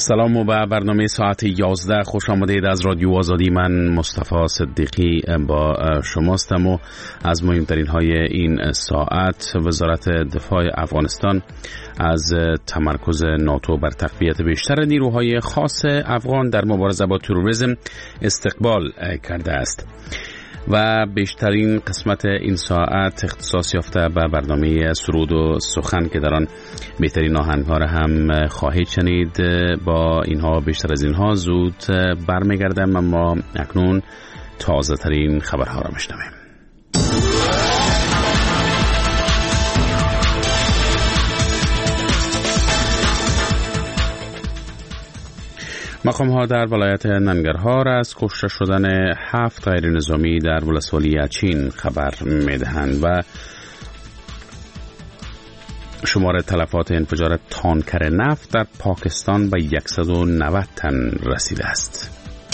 سلام و به برنامه ساعت 11 خوش آمدید از رادیو آزادی. من مصطفی صدیقی با شماستم و از مهمترین های این ساعت: وزارت دفاع افغانستان از تمرکز ناتو بر تقویت بیشتر نیروهای خاص افغان در مبارزه با تروریسم استقبال کرده است. و بیشترین قسمت این ساعت اختصاص یافته به برنامه سرود و سخن که در آن بهترین آهنگ‌ها را هم خواهید شنید. با اینها بیشتر از اینها زود برمیگردم، اما اکنون تازه ترین خبرها را میشنویم. مقام‌ها در ولایت ننگرهار از کشته شدن 7 غیر نظامی در ولسوالی اچین خبر می‌دهند و شمار تلفات انفجار تانکر نفت در پاکستان به 190 تن رسیده است.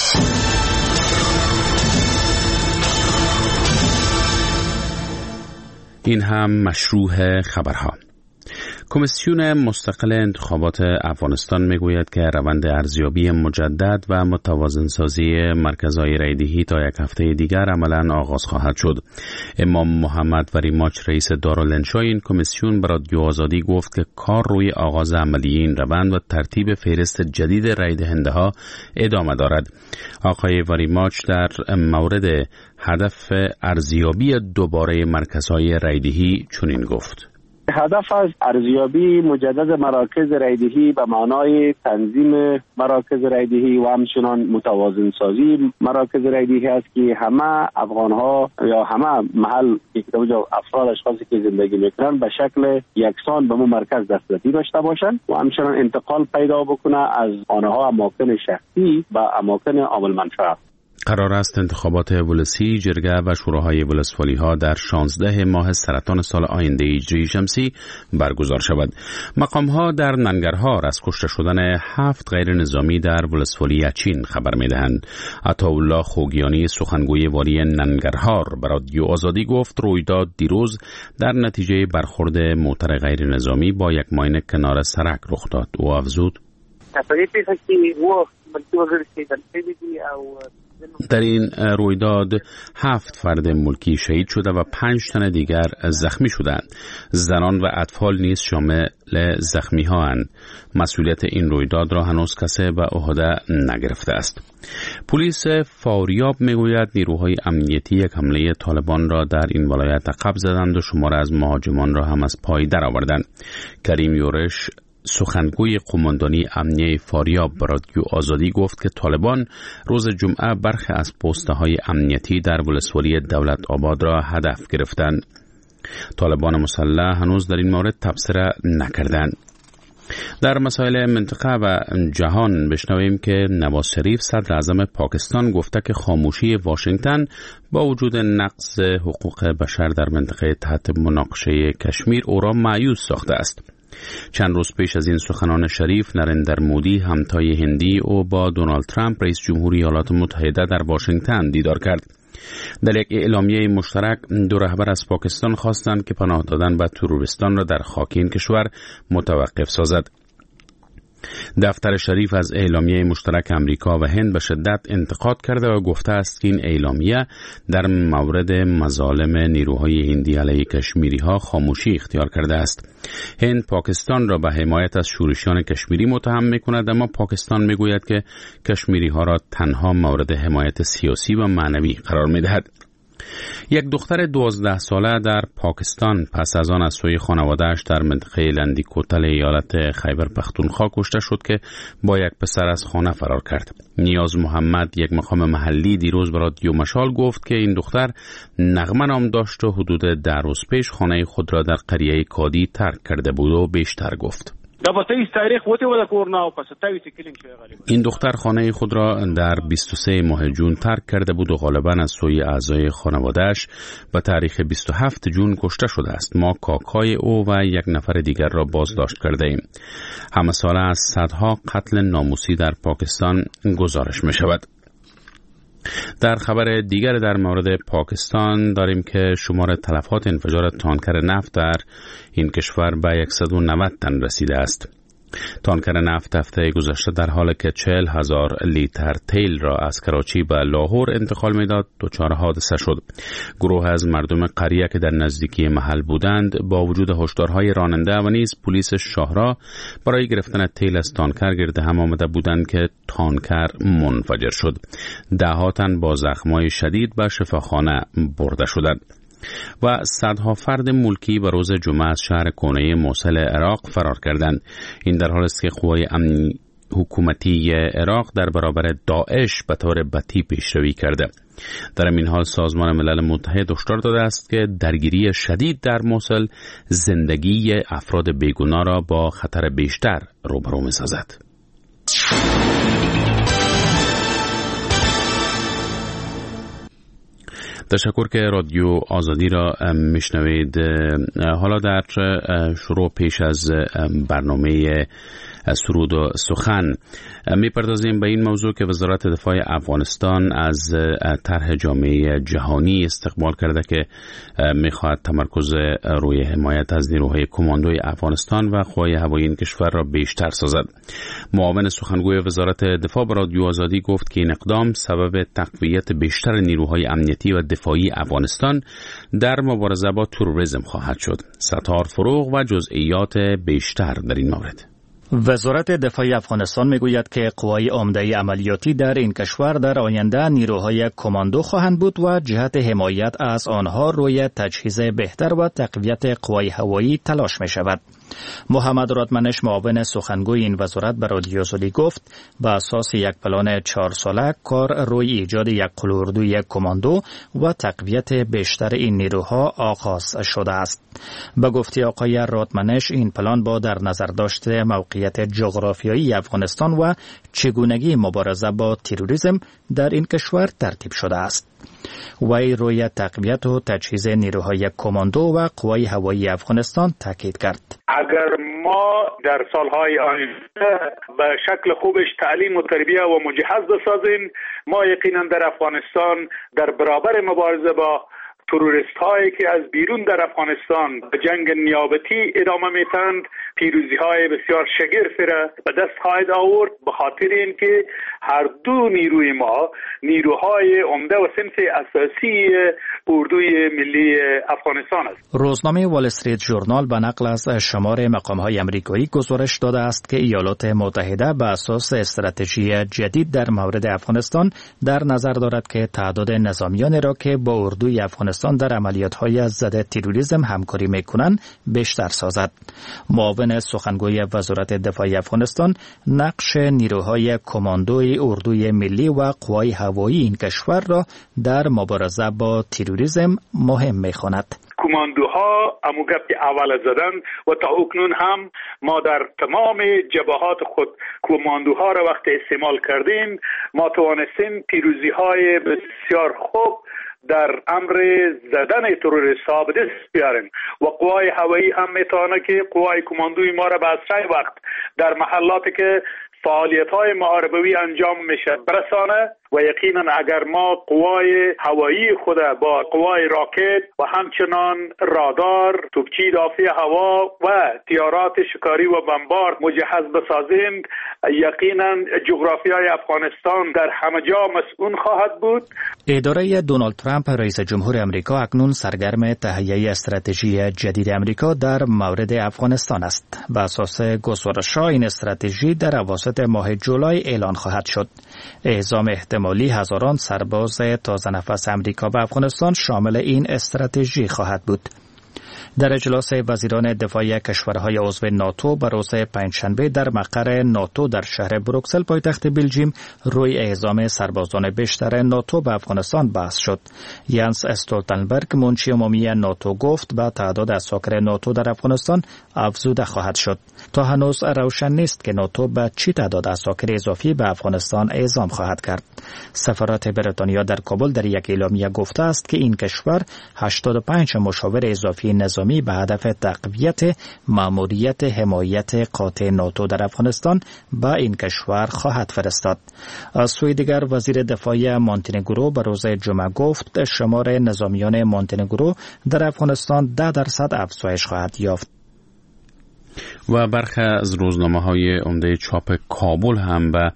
این هم مشروع خبرها. کمیسیون مستقل انتخابات افغانستان میگوید که روند ارزیابی مجدد و متوازنسازی مرکزهای رایدهی تا یک هفته دیگر عملاً آغاز خواهد شد. امام محمد وریماچ رئیس دارالانشا این کمیسیون به رادیو آزادی گفت که کار روی آغاز عملی این روند و ترتیب فهرست جدید رایدهنده‌ها ادامه دارد. آقای وریماچ در مورد هدف ارزیابی دوباره مرکزهای رایدهی چنین گفت: هدف از ارزیابی مجدد مراکز رایدهی به معنای تنظیم مراکز رایدهی و همچنان متوازن سازی مراکز رایدهی است که همه افغان‌ها یا همه محل افراد اشخاصی که زندگی میکنن به شکل یکسان به مو مرکز دسترسی داشته باشند و همچنان انتقال پیدا بکنه از آنها اماکن شخصی به اماکن عامل منفعت. قرار است انتخابات ولسی، جرگه و شوراهای ولسوالی ها در 16 ماه سرطان سال آینده هجری شمسی برگزار شود. مقام ها در ننگرهار از کشته شدن 7 غیر نظامی در ولسوالی اچین خبر می دهند. عطاالله خوگیانی سخنگوی والی ننگرهار به رادیو آزادی گفت رویداد دیروز در نتیجه برخورد موتر غیر نظامی با یک ماین کنار سرک رخ داد. او افزود: در این رویداد 7 فرد ملکی شهید شده و 5 تن دیگر زخمی شدند. زنان و اطفال نیز شامل زخمی ها اند. مسئولیت این رویداد را هنوز کسی به عهده نگرفته است. پلیس فاریاب میگوید نیروهای امنیتی یک حمله طالبان را در این ولایت عقب زدند و شمار از مهاجمان را هم از پای درآوردند. کریم یورش سخنگوی قماندانی امنیه فاریاب به رادیو آزادی گفت که طالبان روز جمعه برخی از پست‌های امنیتی در ولسوالی دولت آباد را هدف گرفتند. طالبان مسلح هنوز در این مورد تبصره نکردند. در مسائل منطقه و جهان بشنویم که نواز شریف صدر اعظم پاکستان گفته که خاموشی واشنگتن با وجود نقض حقوق بشر در منطقه تحت مناقشه کشمیر او را مایوس ساخته است. چند روز پیش از این سخنان شریف، نریندر مودی همتای هندی او با دونالد ترامپ رئیس جمهوری ایالات متحده در واشنگتن دیدار کرد. در یک اعلامیه مشترک دو رهبر از پاکستان خواستند که پناه دادن به تروریستان را در خاک این کشور متوقف سازد. دفتر شریف از اعلامیه مشترک امریکا و هند به شدت انتقاد کرده و گفته است که این اعلامیه در مورد مظالم نیروهای هندی علیه کشمیری ها خاموشی اختیار کرده است. هند پاکستان را به حمایت از شورشیان کشمیری متهم می‌کند، اما پاکستان میگوید که کشمیری ها را تنها مورد حمایت سیاسی و معنوی قرار می‌دهد. یک دختر 12 ساله در پاکستان پس از آن از سوی خانواده‌اش در منطقه لندی کوتل ایالت خیبر پختونخوا کشته شد که با یک پسر از خانه فرار کرد. نیاز محمد، یک مقام محلی، دیروز به رادیو مشال گفت که این دختر نغمه نام داشت و حدود 10 روز پیش خانه خود را در قریه کادی ترک کرده بود و بیشتر گفت: این دختر خانه خود را در 23 ماه جون ترک کرده بود و غالباً از سوی اعضای خانواده‌اش به تاریخ 27 جون کشته شده است. ما کاکای او و یک نفر دیگر را بازداشت کرده ایم. همه ساله از صدها قتل ناموسی در پاکستان گزارش می شود. در خبر دیگر در مورد پاکستان داریم که شمار تلفات انفجار تانکر نفت در این کشور به 190 تن رسیده است. تانکر نفت هفته گذشته در حالی که 40,000 لیتر تیل را از کراچی به لاهور انتقال میداد دچار حادثه شد. گروه از مردم قریه که در نزدیکی محل بودند با وجود هشدارهای راننده و نیز پلیس شاهراه برای گرفتن تیل از تانکر گرد هم آمده بودند که تانکر منفجر شد. ده‌ها تن با زخم‌های شدید به شفاخانه برده شدند. و صدها فرد ملکی به روز جمعه از شهر کونه موصل عراق فرار کردند. این در حالی است که قوای امنی حکومتی عراق در برابر داعش به طور بطی پیشروی کرده. در این حال سازمان ملل متحد هشدار داده است که درگیری شدید در موصل زندگی افراد بیگناه را با خطر بیشتر روبرو می‌سازد. تشکر که رادیو آزادی را میشنوید. حالا در شروع پیش از برنامه سرود و سخن میپردازیم به این موضوع که وزارت دفاع افغانستان از طرح جامعه جهانی استقبال کرده که میخواهد تمرکز روی حمایت از نیروهای کماندوی افغانستان و قوای هوایی این کشور را بیشتر سازد. معاون سخنگوی وزارت دفاع به رادیو آزادی گفت که این اقدام سبب تقویت بیشتر نیروهای امنیتی و دفاعی افغانستان در مبارزه با تروریسم خواهد شد. ستار فروغ و جزئیات بیشتر در این مورد. وزارت دفاع افغانستان میگوید که قوای عمده عملیاتی در این کشور در آینده نیروهای کماندو خواهند بود و جهت حمایت از آنها روی تجهیز بهتر و تقویت قوای هوایی تلاش می شود. محمد رادمنش معاون سخنگوی این وزارت به رادیو آزادی گفت به اساس یک پلان 4 ساله کار روی ایجاد یک قلوردوی کماندو و تقویت بیشتر این نیروها آغاز شده است. به گفته آقای رادمنش این پلان با در نظر داشته موقعیت جغرافیایی افغانستان و چگونگی مبارزه با تروریسم در این کشور ترتیب شده است. وی روی تقویت و تجهیز نیروهای کماندو و قوای هوایی افغانستان تاکید کرد. اگر ما در سالهای آینده به شکل خوبش تعلیم و تربیه و مجهز بسازیم، ما یقینا در افغانستان در برابر مبارزه با تروریست هایی که از بیرون در افغانستان به جنگ نیابتی ادامه میتند پیروزی های بسیار شگرفی را به دست خواهد آورد، به خاطر اینکه هر دو نیروی ما نیروهای عمده و صنف اساسی اردوی ملی افغانستان است. روزنامه وال استریت ژورنال به نقل از شمار مقام‌های آمریکایی گزارش داده است که ایالات متحده به اساس استراتژی جدید در مورد افغانستان در نظر دارد که تعداد نظامیانی را که با اردوی افغانستان در عملیات‌های ضد تروریسم همکاری می‌کنند بیشتر سازد. معاون سخنگوی وزارت دفاع افغانستان نقش نیروهای کماندوی اردوی ملی و قوای هوایی این کشور را در مبارزه با تروریسم مهم می‌خواند. کماندوها اموگپ اول زدن و تا اکنون هم ما در تمام جبهات خود کماندوها را وقتی استعمال کردیم ما توانستیم پیروزی‌های بسیار خوب در امر زدن تروریست‌ها به دست بیاریم و قوای هوایی هم میتونه که قوای کماندوی ما را به اسرع وقت در محلاتی که فعالیت‌های محاربوی انجام میشه برسانه و یقینا اگر ما قوای هوایی خود با قوای راکت و همچنان رادار، توپچی دافع هوا و طیارات شکاری و بمبارد مجهز بسازیم، یقینا جغرافیای افغانستان در همه جا مسئول خواهد بود. اداره دونالد ترامپ رئیس جمهور امریکا اکنون سرگرم تهیه استراتژی جدید امریکا در مورد افغانستان است. بر اساس گزارش‌ها این استراتژی در اواسط ماه جولای اعلان خواهد شد. اعزام احتمالی هزاران سرباز تازه نفس امریکا به افغانستان شامل این استراتژی خواهد بود. در اجلاس وزیران دفاع کشورهای عضو ناتو بر روز پنجشنبه در مقر ناتو در شهر بروکسل پایتخت بلژیم روی اعزام سربازان بیشتر ناتو به افغانستان بحث شد. یانس استولتنبرگ منشی عمومی ناتو گفت به تعداد اساکر ناتو در افغانستان افزوده خواهد شد. تا هنوز روشن نیست که ناتو به چی تعداد اساکر اضافی به افغانستان اعزام خواهد کرد. سفارت بریتانیا در کابل در یک اعلامیه گفته است که این کشور 85 مشاور اضافی نظامی به هدف تقویت ماموریت حمایت قاطع ناتو در افغانستان به این کشور خواهد فرستاد. از سوی دیگر وزیر دفاع مونتنگرو به روز جمعه گفت شمار نظامیان مونتنگرو در افغانستان 10% افزایش خواهد یافت. و برخی از روزنامه‌های عمده چاپ کابل هم به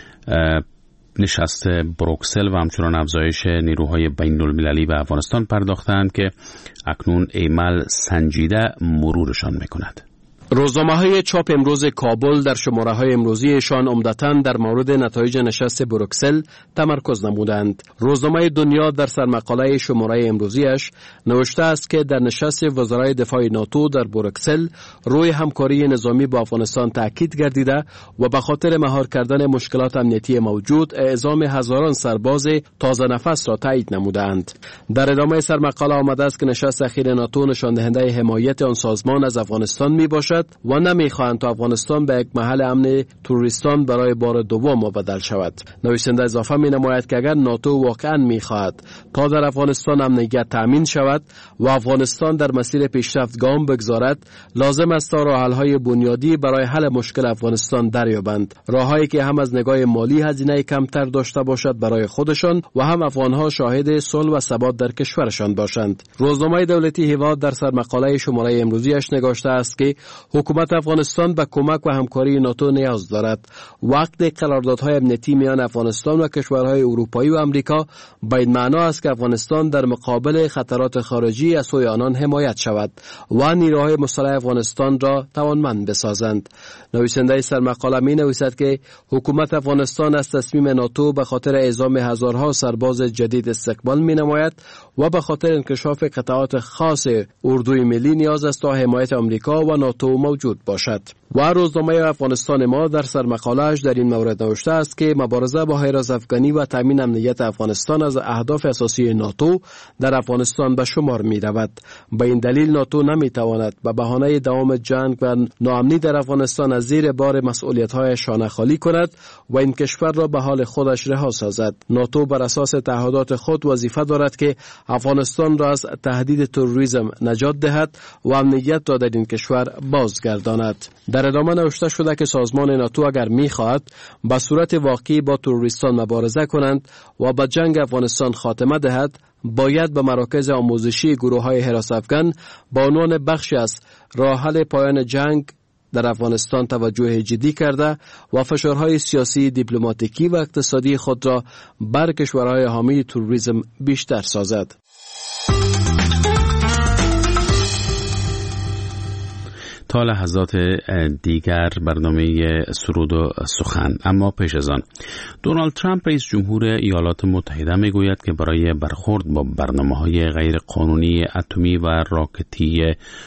نشست بروکسل و همچنان افزایش نیروهای بین‌المللی به افغانستان پرداختند که اکنون عمل سنجیده مرورشان می‌کند. روزنامه‌های چاپ امروز کابل در شماره‌های امروزیشان عمدتاً در مورد نتایج نشست بروکسل تمرکز نمودند. روزنامه دنیا در سرمقاله شماره امروزیش نوشته است که در نشست وزرای دفاع ناتو در بروکسل روی همکاری نظامی با افغانستان تاکید گردیده و به خاطر مهار کردن مشکلات امنیتی موجود اعزام هزاران سرباز تازه نفس را تایید نمودند. در ادامه سرمقاله آمده است که نشست اخیر ناتو نشان دهنده حمایت آن سازمان از افغانستان میباشد و نمیخواهند تا افغانستان به یک محل امن تروریستان برای بار دوم مبدل شود. نویسنده اضافه می نماید که اگر ناتو واقعا میخواهد تا در افغانستان امنیت تامین شود و افغانستان در مسیر پیشرفت گام بگذارد، لازم است تا راه حل‌های بنیادی برای حل مشکل افغانستان دریابند، راههایی که هم از نگاه مالی هزینه کمتر داشته باشد برای خودشان و هم افغانها شاهد صلح و ثبات در کشورشان باشند. روزنامه دولتی هیواد در سرمقاله شماره امروزیش نگاشته است که حکومت افغانستان به کمک و همکاری ناتو نیاز دارد. وقت قراردادهای امنیتی میان افغانستان و کشورهای اروپایی و امریکا به این معنا است که افغانستان در مقابل خطرات خارجی از سوی آنان حمایت شود و نیروهای مسلح افغانستان را توانمند بسازند. نویسنده سرمقاله می نویسد که حکومت افغانستان از تصمیم ناتو به خاطر اعزام هزارها سرباز جدید استقبال می نماید و به خاطر انکشاف قطعات خاص اردوی ملی نیاز است تا حمایت امریکا و ناتو موجود باشد. و روزنامه افغانستان ما در سرمقاله‌اش در این مورد نوشته است که مبارزه با هیراز افغانی و تامین امنیت افغانستان از اهداف اساسی ناتو در افغانستان به شمار می رود. به این دلیل ناتو نمی تواند به بهانه دوام جنگ و ناامنی در افغانستان از زیر بار مسئولیت‌های شانه خالی کند و این کشور را به حال خودش رها سازد. ناتو بر اساس تعهدات خود وظیفه دارد که افغانستان را از تهدید تروریسم نجات دهد و امنیت را در این کشور بازگرداند. در ادامه نوشته شده که سازمان ناتو اگر می‌خواهد به صورت واقعی با تروریستان مبارزه کنند و به جنگ افغانستان خاتمه دهد، باید به مراکز آموزشی گروه‌های هراس افغان با عنوان بخشی از راه حل پایان جنگ در افغانستان توجه جدی کرده و فشارهای سیاسی، دیپلماتیکی و اقتصادی خود را بر کشورهای حامی تروریسم بیشتر سازد. تا لحظات دیگر برنامه سرود و سخن. اما پیش از آن دونالد ترامپ رئیس جمهور ایالات متحده میگوید که برای برخورد با برنامه‌های غیر قانونی اتمی و راکتی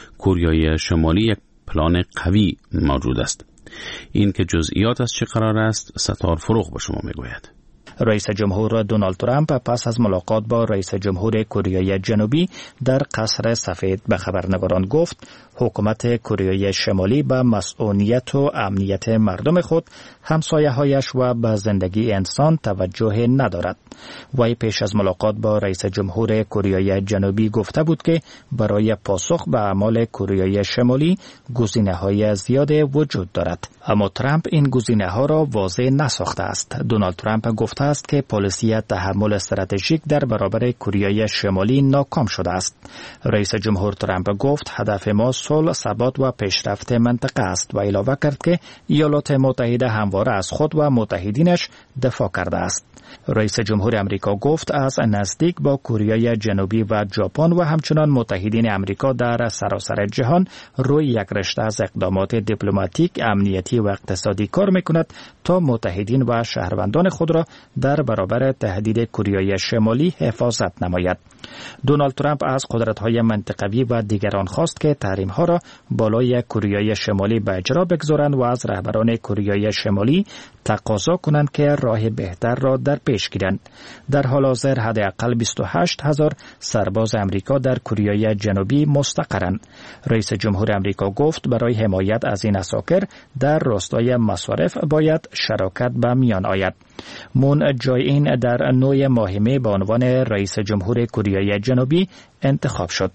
کره شمالی یک پلان قوی موجود است. این که جزئیات از چه قرار است ستار فروغ به شما میگوید. رئیس جمهور دونالد ترامپ پس از ملاقات با رئیس جمهور کره جنوبی در قصر سفید به خبرنگاران گفت حکومت کره شمالی به مسئولیت و امنیت مردم خود، همسایه‌هایش و به زندگی انسان توجه ندارد. وی پیش از ملاقات با رئیس جمهور کره جنوبی گفته بود که برای پاسخ به اعمال کره شمالی گزینه‌های زیاد وجود دارد، اما ترامپ این گزینه‌ها را واضح نساخته است. دونالد ترامپ گفته است که پالیسی تحمل استراتژیک در برابر کره شمالی ناکام شده است. رئیس جمهور ترامپ گفت هدف ما صلح، ثبات و پیشرفت منطقه است و اضافه کرد که ایالات متحده همواره از خود و متحدینش دفاع کرده است. رئیس جمهور امریکا گفت از نزدیک با کره جنوبی و ژاپن و همچنان متحدین امریکا در سراسر جهان روی یک رشته از اقدامات دیپلماتیک، امنیتی و اقتصادی کار میکند تا متحدین و شهروندان خود را در برابر تهدید کره شمالی حفاظت نماید. دونالد ترامپ از قدرت‌های منطقوی و دیگران خواست که تحریم‌ها را بالای کره شمالی به اجرا بگذارند و از رهبران کره شمالی تقاضا کنند که راه بهتر را در پیش گیرند. در حال حاضر حداقل 28,000 سرباز امریکا در کره جنوبی مستقرند. رئیس جمهور امریکا گفت برای حمایت از این اساکر در راستای مصارف باید شراکت به میان آید. مون جای-این در نوع مهمه به عنوان رئیس جمهور کره جنوبی انتخاب شد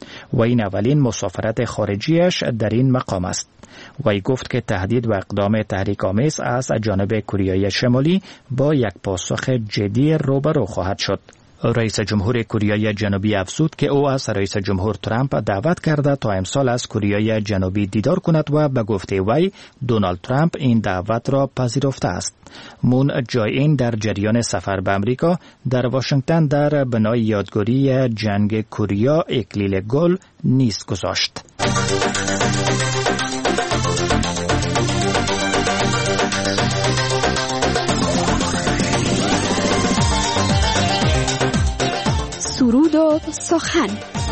و این اولین مسافرت خارجیش در این مقام است. وی گفت که تهدید و اقدام تحریک‌آمیز از جانب کره شمالی با یک پاسخ جدی روبرو خواهد شد. رئیس جمهور کره جنوبی افزود که او از رئیس جمهور ترامپ دعوت کرده تا امسال از کره جنوبی دیدار کند و به گفته وی دونالد ترامپ این دعوت را پذیرفته است. مون جای این در جریان سفر به امریکا در واشنگتن در بنای یادگاری جنگ کره اکلیل گل نیز گذاشت. سرود و سخن.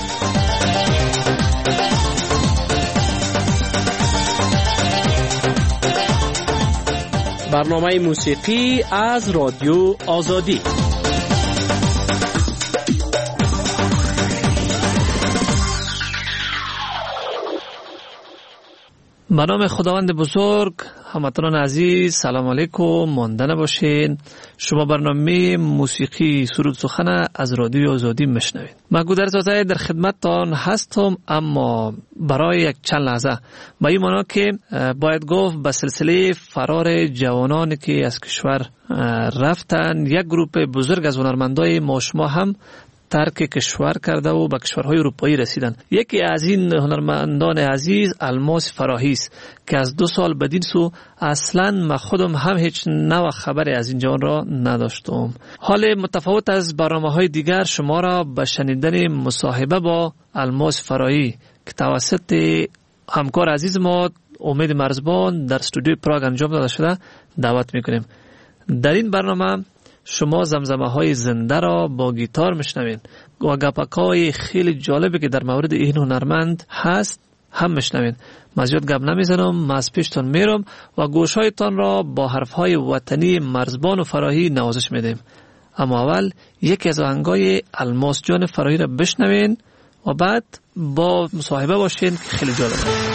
برنامه موسیقی از رادیو آزادی. به نام خداوند بزرگ، هموطنان عزیز، سلام علیکم، ماندن باشین. شما برنامه موسیقی سرود سخن از رادیو آزادی میشنوید. من گودرزاده در خدمتتان هستم، اما برای یک چند لحظه به این معنا که باید گفت به سلسله فرار جوانانی که از کشور رفتن، یک گروه بزرگ از هنرمندای ما شما هم ترک کشور کرده و به کشورهای اروپایی رسیدن. یکی از این هنرمندان عزیز الماس فراهی است که از 2 سال بدین سو اصلا من خودم هم هیچ نوع خبری از این جوان را نداشتم. حال متفاوت از برنامه‌های دیگر شما را به شنیدن مصاحبه با الماس فراهی که توسط همکار عزیز ما امید مرزبان در استودیو پراگ انجام داده شده دعوت می‌کنیم. در این برنامه شما زمزمه های زنده را با گیتار میشنوین و گپک های خیلی جالبی که در مورد این هنرمند هست هم میشنوین. من زیاد گپ نمیزنم، من از پیشتان میرم و گوشهایتان را با حرف های وطنی مرزبان و فراهی نوازش میدیم. اما اول یکی از آهنگای الماس جان فراهی را بشنوین و بعد با مصاحبه باشین که خیلی جالبه.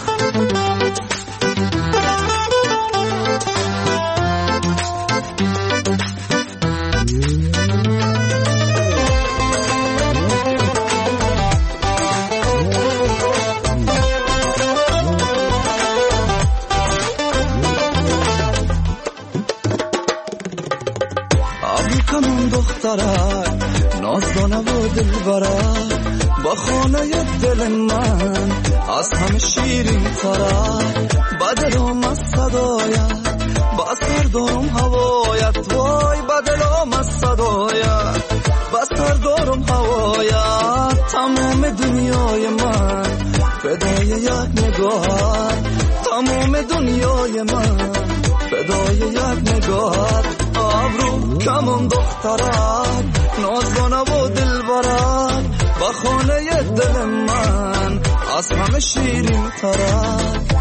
نازدانه و دلبرک با خانه دل من از همه شیرین ترک، با دلم از صدایت، با سردارم هوایت، وای با دلم از صدایت، با سردارم هوایت. تمام دنیای من فدای یک نگاهت، تمام دنیای من فدای یک نگاهت. ابرو کمون دخترک نازدانه و دلبرک با خانه دل من از همه شیرین ترک.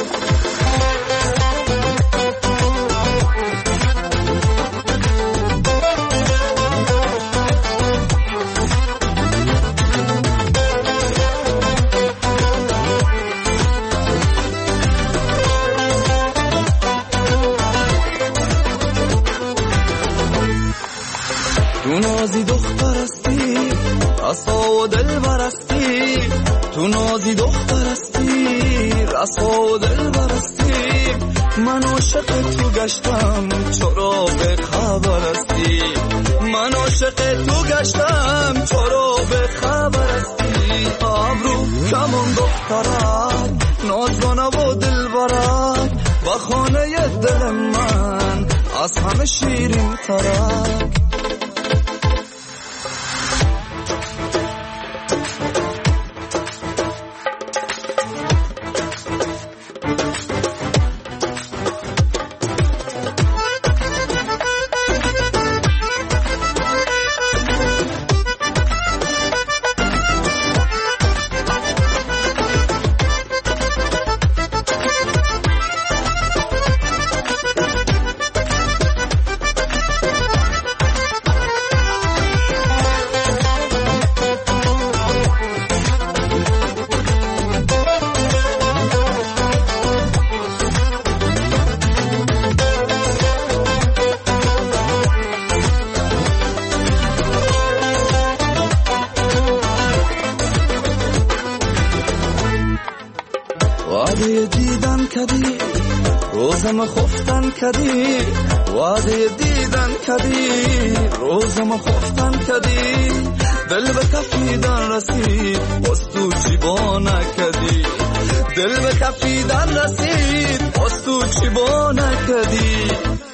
تو نازی دختر استی رسا و دل برستی، تو نازی دختر استی رسا و دل برستی. من عاشق تو گشتم چرا به خبر استی، من عاشق تو گشتم چرا به خبر استی. ابرو کمون دخترک نازدانه و دلبرک با خانه دل من از همه شیرین ترک. روزم خفتن کدی وعده دیدن کدی روزم خفتن کدی دل به تفیدن رسید باز تو چی با نکدی دل به تفیدن رسید باز تو چی با نکدی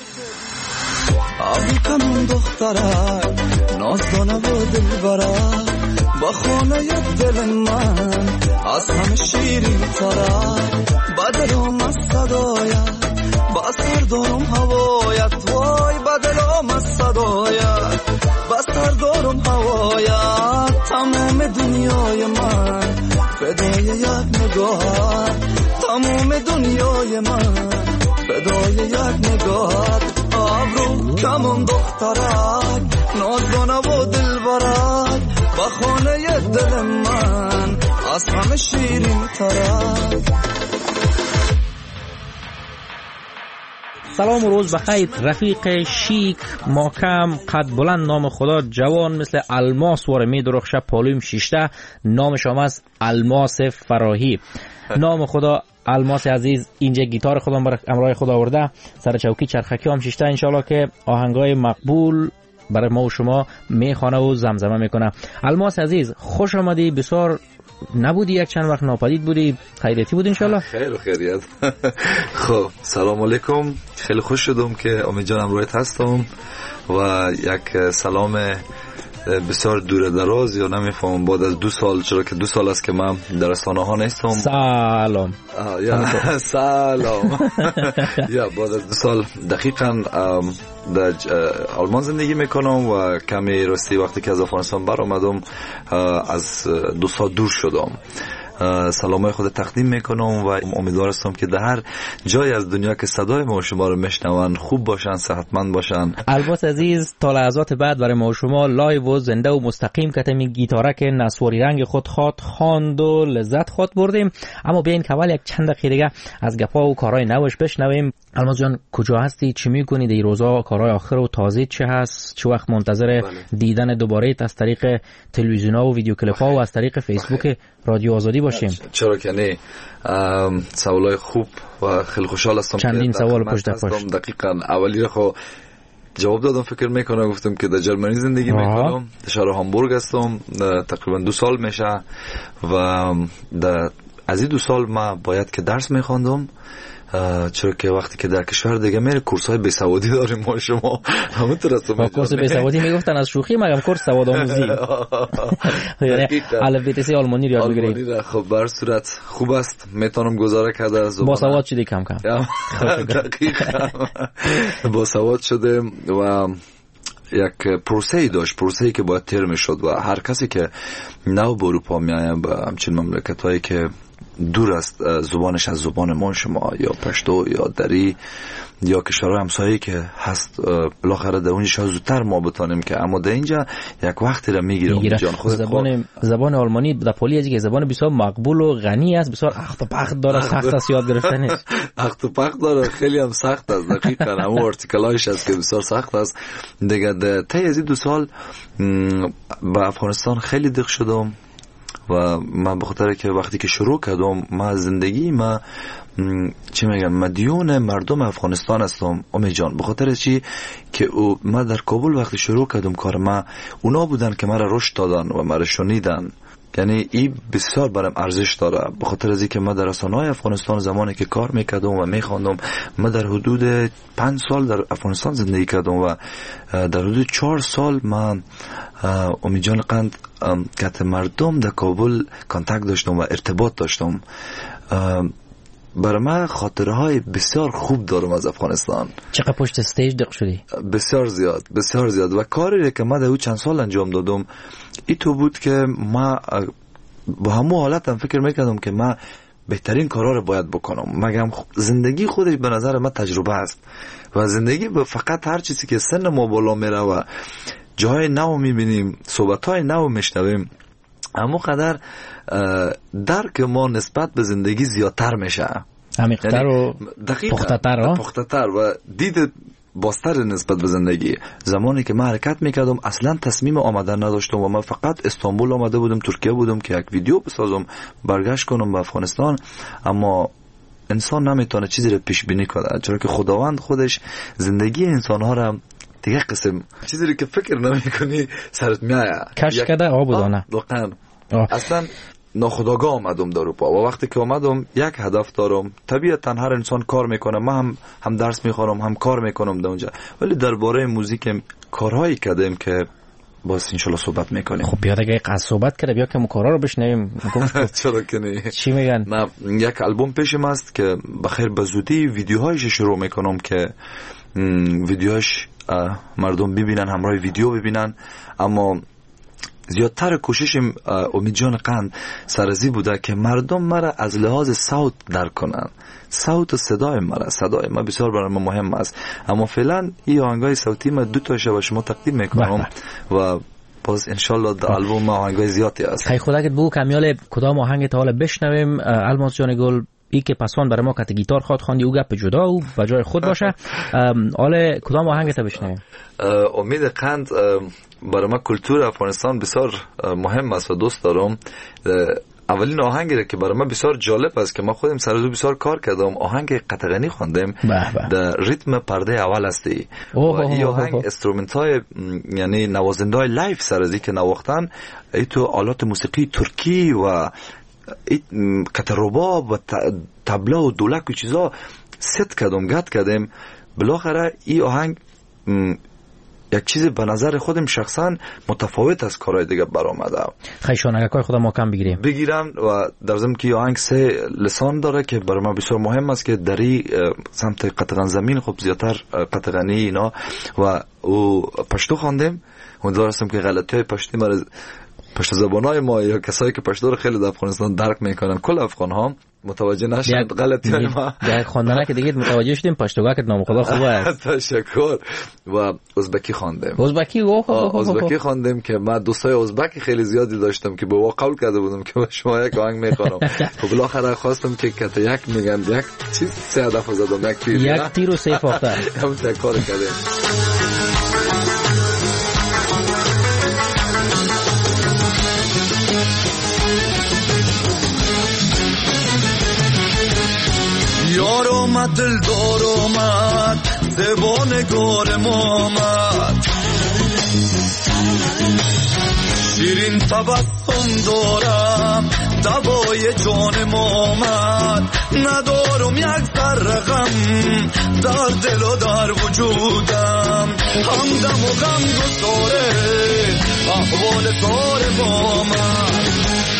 آبی کنم دخترک نازدانه و دلبرک با خانه دل من از همه شیرین ترک بدلم از صدایت با سر دارم هوایت وای بدلم از صدایت با سر دارم هوایت تمام دنیای من فدای یک نگاهت تمام دنیای من فدای یک نگاهت آبرو کمم دخترک نازدانه و دلبرک با خانه دل من از همه شیرین ترک. سلام و روز بخیر رفیق شیک محکم قد بلند نام خدا جوان مثل الماس واره می درخشه پالویم شیشته نامش هم از الماس فراهی. نام خدا الماس عزیز اینجا گیتار خودم برای امرای خدا آورده سر چوکی چرخکی هم شیشته انشالله که آهنگای مقبول برای ما و شما میخوانه و زمزمه میکنه. الماس عزیز خوش آمدی بسیار نبودی یک چند وقت ناپدید بودی خیریتی بود انشالله خیر و خیریت. خب سلام علیکم خیلی خوش شدم که امید جانم رویت هستم و یک سلام بسیار دور دراز یا نمیفهمم بعد از 2 سال چرا که 2 سال است که من در رسانه ها نیستم. سلام سلام یا بعد از 2 سال دقیقاً در آلمان زندگی میکنم و کمی راستی وقتی که از افغانستان برآمدم از 2 سال دور شدم. سلامای خود تقدیم میکنم و امیدوار هستم که در هر جای از دنیا که صدای ما و شما رو میشنون خوب باشن صحتمند باشن. الباس عزیز تا لحظات بعد برای ما و شما لایو و زنده و مستقیم کتمی گیتارک نسواری رنگ خود خواند و لذت خود بردیم. اما بیاین که اول یک چند دقیقه دیگه از گپا و کارهای نوش بشنویم. الماس جان کجا هستی؟ چی میکنی این روزا؟ کارهای آخر و تازه چه هست؟ چه وقت منتظر دیدن دوباره از طریق تلویزیون‌ها و ویدیو کلیپ‌ها و از طریق فیسبوک رادیو آزادی باشیم؟ چرا که نه. سوالای خوب و خیلی خوشحال هستم چندین سوال پشت پشت. دقیقاً اولی رو خب جواب دادم فکر میکنم گفتم که در جرمنی زندگی میکنم در شهر هامبورگ هستم تقریبا 2 سال میشه و از این 2 سال ما باید که درس میخواندم چرا که وقتی که در کشور دیگه میره کورس‌های بیسوادی داریم ما شما همونطور است. با کورس بیسوادی میگفتن از شوخی مگم کورس سواد آموزی یعنی الفبای آلمانی رو یاد بگیری. خب بر صورت خوب است میتونم گزاره کرده از با سواد شدی کم کم دقیقاً با سواد شده و یک پروسه‌ای داشت پروسه‌ای که باید طی میشد و هر کسی که نو به اروپا میآید به همچین مملکت‌هایی که دور است زبانش از زبان ما شما یا پشتو یا دری یا کشورهای همسایه‌ای که هست بالاخره در اونجا شاید زودتر ما بتونیم که اما در اینجا یک وقتی را میگیره جان خود زبان آلمانی در پلی که زبان بسیار مقبول و غنی است بسیار اخت و پخت داره سخت است یاد گرفتنش اخت و پخت داره خیلی هم سخت است دقیقاً اون ارتیکلایش است که بسیار سخت است دیگه طی از 2 سال به افغانستان خیلی دق شدم و من به خاطر که وقتی که شروع کردم ما زندگی ما چی میگن مدیون مردم افغانستان هستم امید جان به خاطر چی که ما در کابل وقتی شروع کردم کار ما اونا بودن که مرا رشد دادن و مرا شنیدن یعنی این بسیار برام ارزش داره به خاطر از اینکه من در رسانه‌های افغانستان زمانی که کار میکردم و میخواندم من در حدود 5 سال در افغانستان زندگی کردم و در حدود 4 سال من امید جان قند که مردم در کابل کانتاکت داشتم و ارتباط داشتم برای من خاطره های بسیار خوب دارم از افغانستان. چقدر پشت استیج دق شدی؟ بسیار زیاد و کاری که من در اون چند سال انجام دادم این تو بود که ما با همون حالت هم فکر میکردم که ما بهترین کارا رو باید بکنم مگم زندگی خودش به نظر من تجربه است و زندگی فقط هر چیزی که سن ما بالا میره و جای نو میبینیم صحبت‌های نو میشنویم اما قدر درک ما نسبت به زندگی زیادتر میشه عمیق‌تر و پخته‌تر و دید بازتر نسبت به زندگی. زمانی که من حرکت میکردم اصلا تصمیم آمدن نداشتم و من فقط استانبول آمده بودم ترکیه بودم که یک ویدیو بسازم برگشت کنم به افغانستان اما انسان نمیتونه چیزی رو پیش بینی کنه، چرا که خداوند خودش زندگی انسان‌ها را دیگه قسم چیزی رو که فکر نمی‌کنی سرت میاد کش کرده آب و دانه. واقعا اصلا ناخودآگاه آمدم در اروپا و وقتی که آمدم یک هدف دارم. طبیعتا هر انسان کار میکنه، من هم درس میخونم هم کار میکنم در اونجا، ولی درباره موزیک کارهایی کردیم که باز انشالله صحبت میکنیم. خب بیا دیگه قصد صحبت کرده، بیا که مکارا رو بشنویم. چرا که نه؟ چی میگن؟ من یک آلبوم پیشم است که بخیر به زودی ویدیوهایش شروع میکنم که ویدیوهاش مردم ببینن، همراه ویدیو ببینن. اما زیادتر کوششم امید جان قند سرزی بوده که مردم مرا از لحاظ صوت درک کنن. صوت و صدای ما بسیار برای ما مهم است. اما فعلا این آهنگای صوتی ما 2 تاشه به شما تقدیم میکنم و باز انشالله در آلبوم آهنگای زیادی است. خیلی خدا که بو کمیال کدام آهنگ تا حالا بشنویم. الماس جان گل ای که پسوان برای ما کت گیتار خواد خواندی او گپ جدا و به جای خود باشه. حالا کدام آهنگ تا بشنویم؟ امید قند برای ما کلتور افغانستان بسیار مهم است و دوست دارم. اولین آهنگی که برای من بسیار جالب است که ما خودم سرزو بسیار کار کردم، آهنگ قطغنی خواندم در ریتم پرده اول هستی و این آهنگ استرومنتای یعنی نوازندهای لایف سرزی که نواختن ای تو آلات موسیقی ترکی و کترباب و تبلا و دولک و چیزا ست کردم. بالاخره این آهنگ یک چیز به نظر خودم شخصا متفاوت از کارهای دیگه برآمده. خیشان اگه کار خودم محکم بگیرم و در ضمن که آهنگ 3 لسان داره که برای من بسیار مهم است که دری سمت قطغن زمین خب زیادتر قطغنی اینا و او پشتو خواندم. امیدوارم که غلطی‌های پشتی پشت زبانای ما یا کسایی که پشتو رو خیلی در افغانستان درک میکنن کل افغان ها متوجه نشد غلطی‌های ما. یک خواندنه که دیگه متوجه شدیم پشتوگاه که نام خدا خوبه است. تشکر. و ازبکی خواندم. ازبکی خواندم که من دوستای ازبکی خیلی زیادی داشتم که به وا قبول کرده بودم که شما یک آهنگ میخوانم. خب بالاخره خواستم که کت یک میگن یک چیز 3 دفعه زدم یک تیر و 3 فاخته. همون کار کردم. یار آمد دلدار آمد دیوانگار آمد شیرین تبسم دارم دوای جانم آمد ندارم یک ذره غم در دل و در وجودم همدم و غم گساره احوال دارم آمد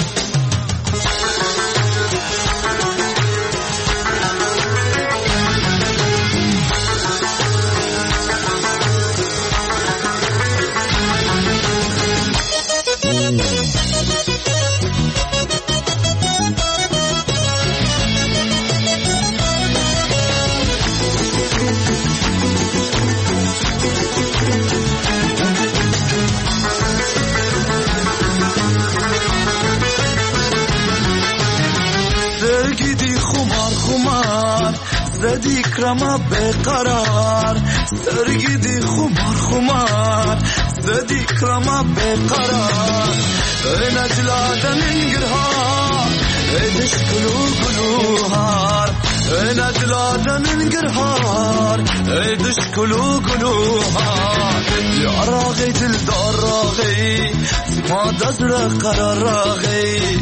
زدی کرما بقرار سرگی دی خمار زدی کرما بقرار ای نجلادن انگرهار ای دشکلو گلوهار ای نجلادن انگرهار ای دشکلو گلوهار یا راغی دلدار راغی ما دزر قرار راغی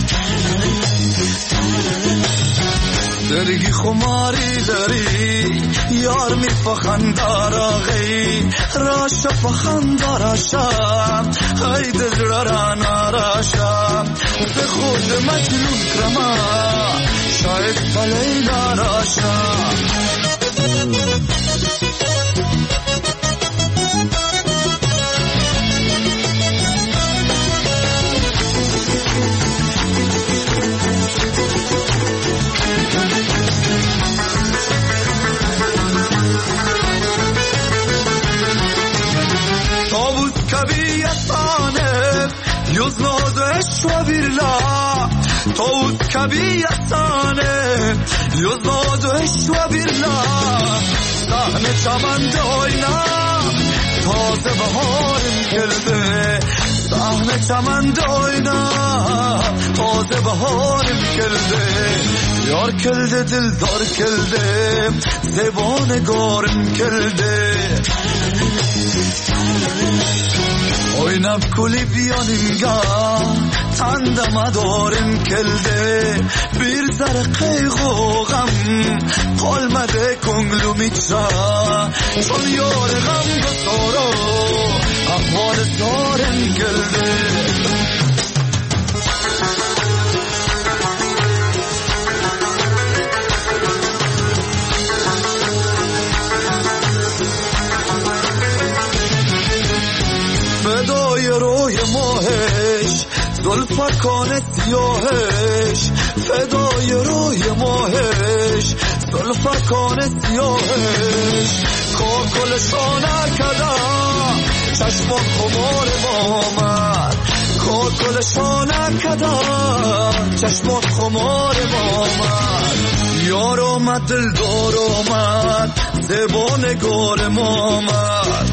درگی خماری داری یار می فخندار آغی راشا فخندار آشام های دل را ناراشام به خود مجنون کرما شاید پلی ناراشام و بیرلا تود کبیتانه یزادش و بیرلا دهن چمن دوینا تازه بهارم کرده دهن چمن دوینا تازه baharım keldi Yar keldi dildar keldi Zevane garım keldi Oynab kulib yanımga Tanda madarim keldi Bir zara qayg'u g'am Qolmadi ko'nglim ichra Chol yor g'amga soro Ahvoli zorim keldi فدای روی ماهش زلفکان سیاهش فدای روی ماهش زلفکان سیاهش کاکلشان کدا چشم خمار مامد کاکلشان کدا چشم خمار مامد یار آمد دلدار آمد زبانگار مامد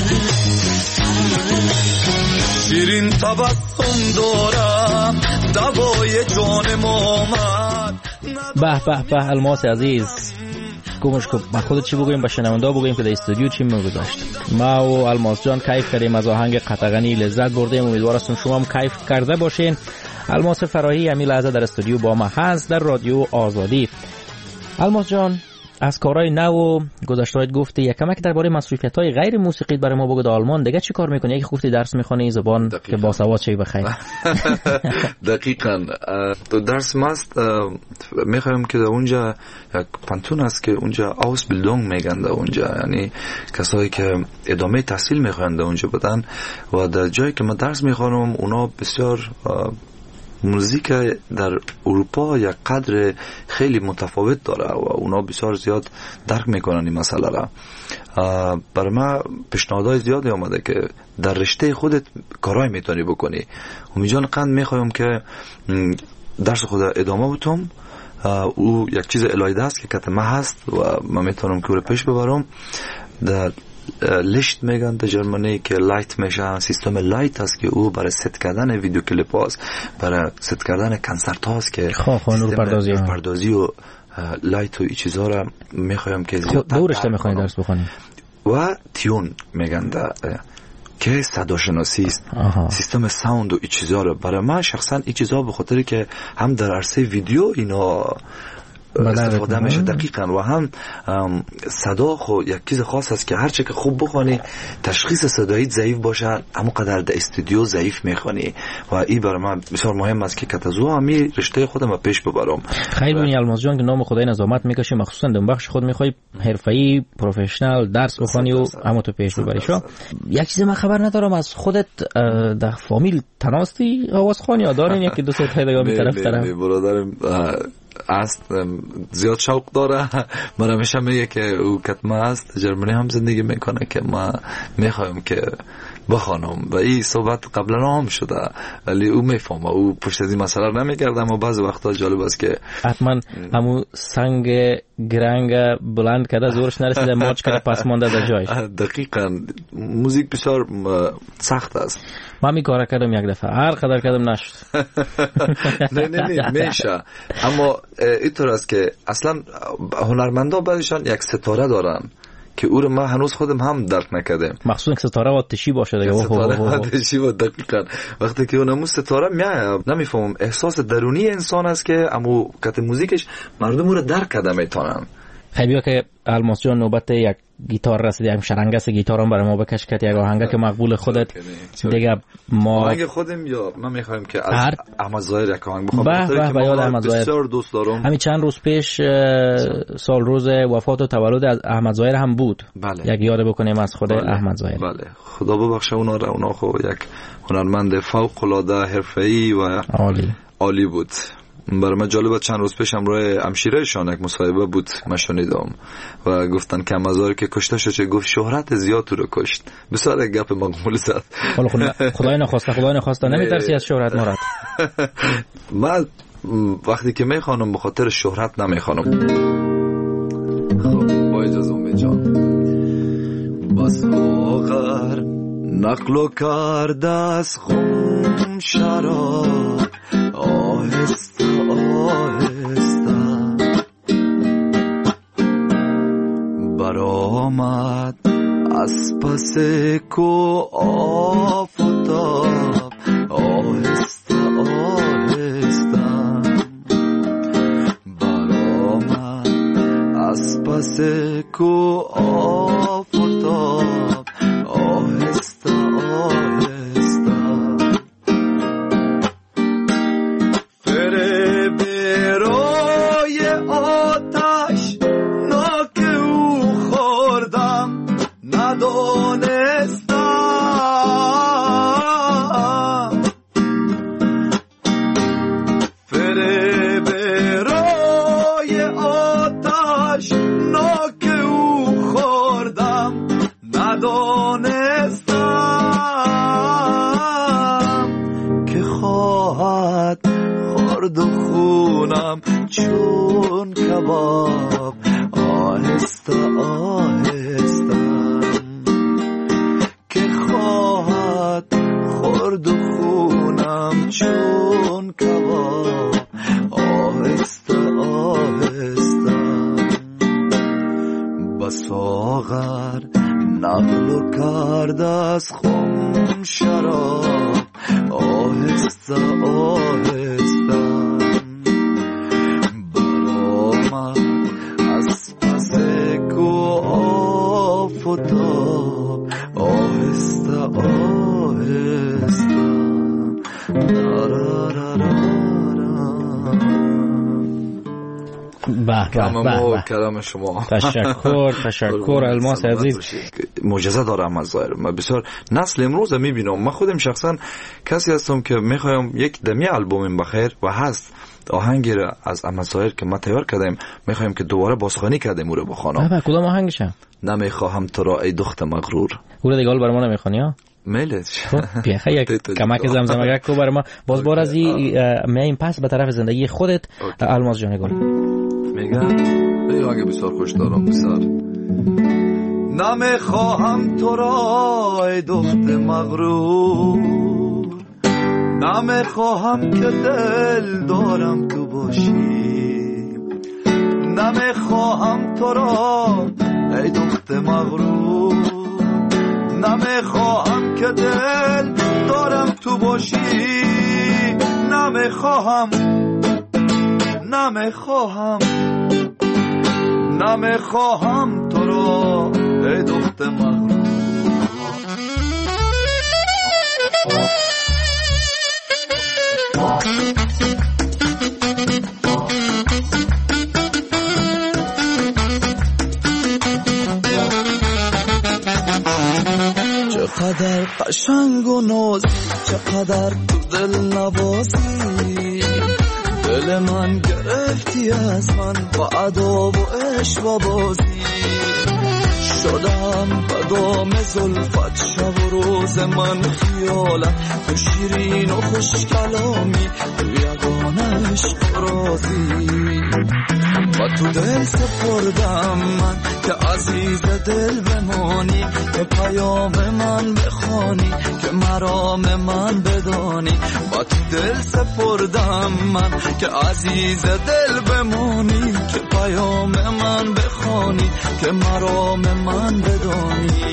شیرین تبسم دارم دوای جان مامد به به به الماس عزیز گمش کن با خودت چی بگویم با شنونده بگویم که در استودیو چی میگذاشت ما و الماس جان کیف کردیم از آهنگ قطغنی لذت بردیم امیدوار هستم شما هم کیف کرده باشین الماس فراهی همین لحظه در استودیو با ما هست در رادیو آزادی الماس جان از کارهای نو گذشته‌هایت گفتی یکمک درباره مصروفیت‌های غیر موسیقی برای ما بگو. در آلمان دیگه چی کار می‌کنی؟ یک گفتی درس می‌خونی زبان که باسواد شی بخیر. دقیقاً تو درس ماست می‌خوایم که در اونجا یک پانتون است که اونجا آوسبیلدونگ میگن در اونجا، یعنی کسایی که ادامه تحصیل می‌خوان در اونجا بدن و در جایی که من درس می‌خونم اونا بسیار موزیک در اروپا یک قدر خیلی متفاوت داره و اونا بسیار زیاد درک میکنن این مسئله را. برای ما پیشنهادهای زیادی آمده که در رشته خودت کارهای میتونی بکنی. امیجان قند میخوایم که درس خود ادامه بتم، او یک چیز الهی است که کتمه هست و من میتونم که رو پیش ببرم. در لیشت میگن در جرمنی که لایت میشه، سیستم لایت است که او برای ست کردن ویدیو کلیپ هاست، برای ست کردن کنسرت هاست که نور پردازی و لایت و این چیزها را میخوایم که دورش میخوایم درس بخونیم. و تیون میگن که صداشناسی است، سیستم ساوند و این چیزها را. برای من شخصا این چیزها به خاطری که هم در عرصه ویدیو اینا استفاده میشه دقیقاً و هم صدا خو یک چیز خاص است که هر چه که خوب بخونی تشخیص صدایی ضعیف باشه اما قدر در استودیو ضعیف میخونی و این برای من بسیار مهم است که کتازو همی رشته خودم پیش ببرم. خیلی ببینی الماس جان که نام خدای نظامت میکشی، مخصوصا در بخش خود میخوای حرفه‌ای پروفشنال درس بخونی و اما تو پیش ببری. شو یک چیز من خبر ندارم از خودت در فامیل تناستی آوازخوانی یا دارین یکی دو سه تا دیگه طرف برادرم است زیاد شوق داره. من همیشه میگه که او کتمه است جرمنی هم زندگی میکنه که ما میخوایم که بخوانم و این صحبت قبلا هم شده ولی او میفهمه، او پشت از این مسئله نمیگرده. اما بعضی وقتا جالب است که حتما همون سنگ گرنگ بلند کرده زورش نرسیده ماچ کرده پس مانده در جایش. دقیقاً موزیک بسیار سخت است. من می کار کردم یک دفعه هر قدر کردم نشد. نه میشه. اما اینطور است که اصلا هنرمندا بعضیشان یک ستاره دارن که او رو ما هنوز خودم هم درک نکردم، مخصوصا که ستاره آتشی باشه دیگه. ستاره آتشی و دقیقاً وقتی که اونمو ستاره نمیفهمم احساس درونی انسان است که اما قطع موزیکش مردم رو درک کرده میتونن. خیلی که الماس جان نوبت یک گیتار رسیدیم، شرنگس گیتار هم برای ما بکش کرد، یک آهنگ که مقبول خودت دیگه. ما آهنگ خودم یا من میخوایم که از احمد ظاهر یک آهنگ بخوام به یاد احمد ظاهر بسیار دوست دارم. همین چند روز پیش سال روز وفات و تولد از احمد ظاهر هم بود. بله. یک یاد بکنیم از خود احمد ظاهر. بله خدا ببخشه اونا خو یک هنرمند فوق العاده حرفه‌ای و عالی بود. برای من جالبه چند روز پیش همراه همشیرهشان یک مصاحبه بود من شنیدم و گفتن که مزار که کشته شد چه گفت شهرت زیاد تو رو کشت. بسیار گپ مقبول زد. خدای نخواسته نمیترسی از شهرت مراد. من وقتی که میخوانم به خاطر شهرت نمیخوانم. خب با اجازه امید جان. بس آخر نقل و کرده از خون شراب آهسته کو آفتاب آهسته آهسته برآمد از پس کو آفتاب آهسته آهسته فریب روی آتش ناک او خوردم ندانستم فریب روی آتش ناک او خوردم ندانستم که خواهد خورد و خونم چون کباب آهسته آهسته که خواهد خورد و خونم چون کباب آهسته آهسته بساغر نقل کرد از خم شراب آهسته آهسته برآمد از پس کو آفتاب آهسته آهسته کلام شما تشکر الماس عزیز. معجزه دارم از ظاهر من بسیار نسل امروز میبینم. من خودم شخصا کسی هستم که میخوایم یک دمی البوم بخیر و هست آهنگی را از مسائل که ما تیار کردیم میخوایم که دوباره بازخوانی کردیم او رو بخوانم. کدام آهنگشه؟ نمیخواهم تو را ای دختر مغرور. او رو دیگه برای ما نمیخوانی ها؟ میله بیخه یک کمک زمزمه کو برای ما. باز بار از این پس به طرف زندگی خودت الماس جان گل میگم این آهنگ بسیار خوش دارم بسیار. نمیخواهم تو را ای دختر مغرور نمیخواهم که دل دارم تو باشی نمیخواهم تو را ای دختر مغرور نمیخواهم که دل دارم تو باشی نمیخواهم تو را ای دختر مغرور چقدر قشنگ و نازی چقدر تو دل نوازی دل من گرفتی از من با ادا و عشق و بازی شدم بدام زلفت شب و روز من خیالت تو شیرین و خوش کلامی تو یگانه عشق رازی و تو دل سپردم من که عزیز دل بمانی که پیام من بخوانی که مرام من بدانی و تو دل سپردم من که عزیز دل بمانی که پیام من بخوانی که مرام من بدانی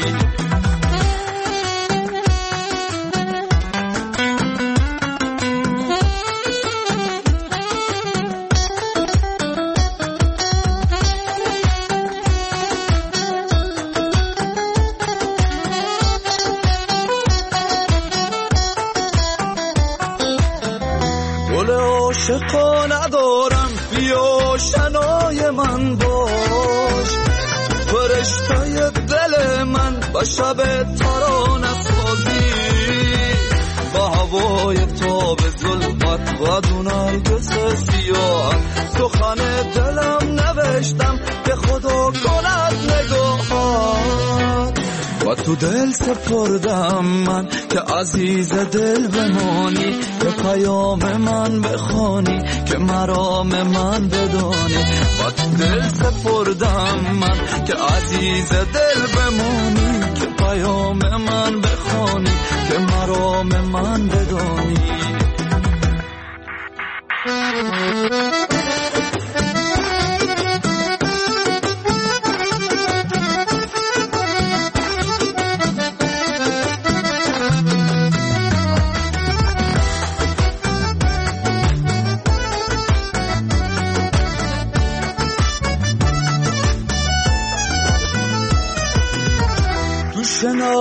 عاشقا ندارم بیا شنای من باش فرشته دل من با شب ترانه سازی با هوای تاب ظلمت و دو نرگس سیاه سخن دلم نوشتم که خدا کند نگاهات و تو دل سپردم من که عزیز دل بمانی که پیام من بخوانی که مرام من بدانی و تو دل سپردم من که عزیز دل بمانی که پیام من بخوانی که مرام من بدانی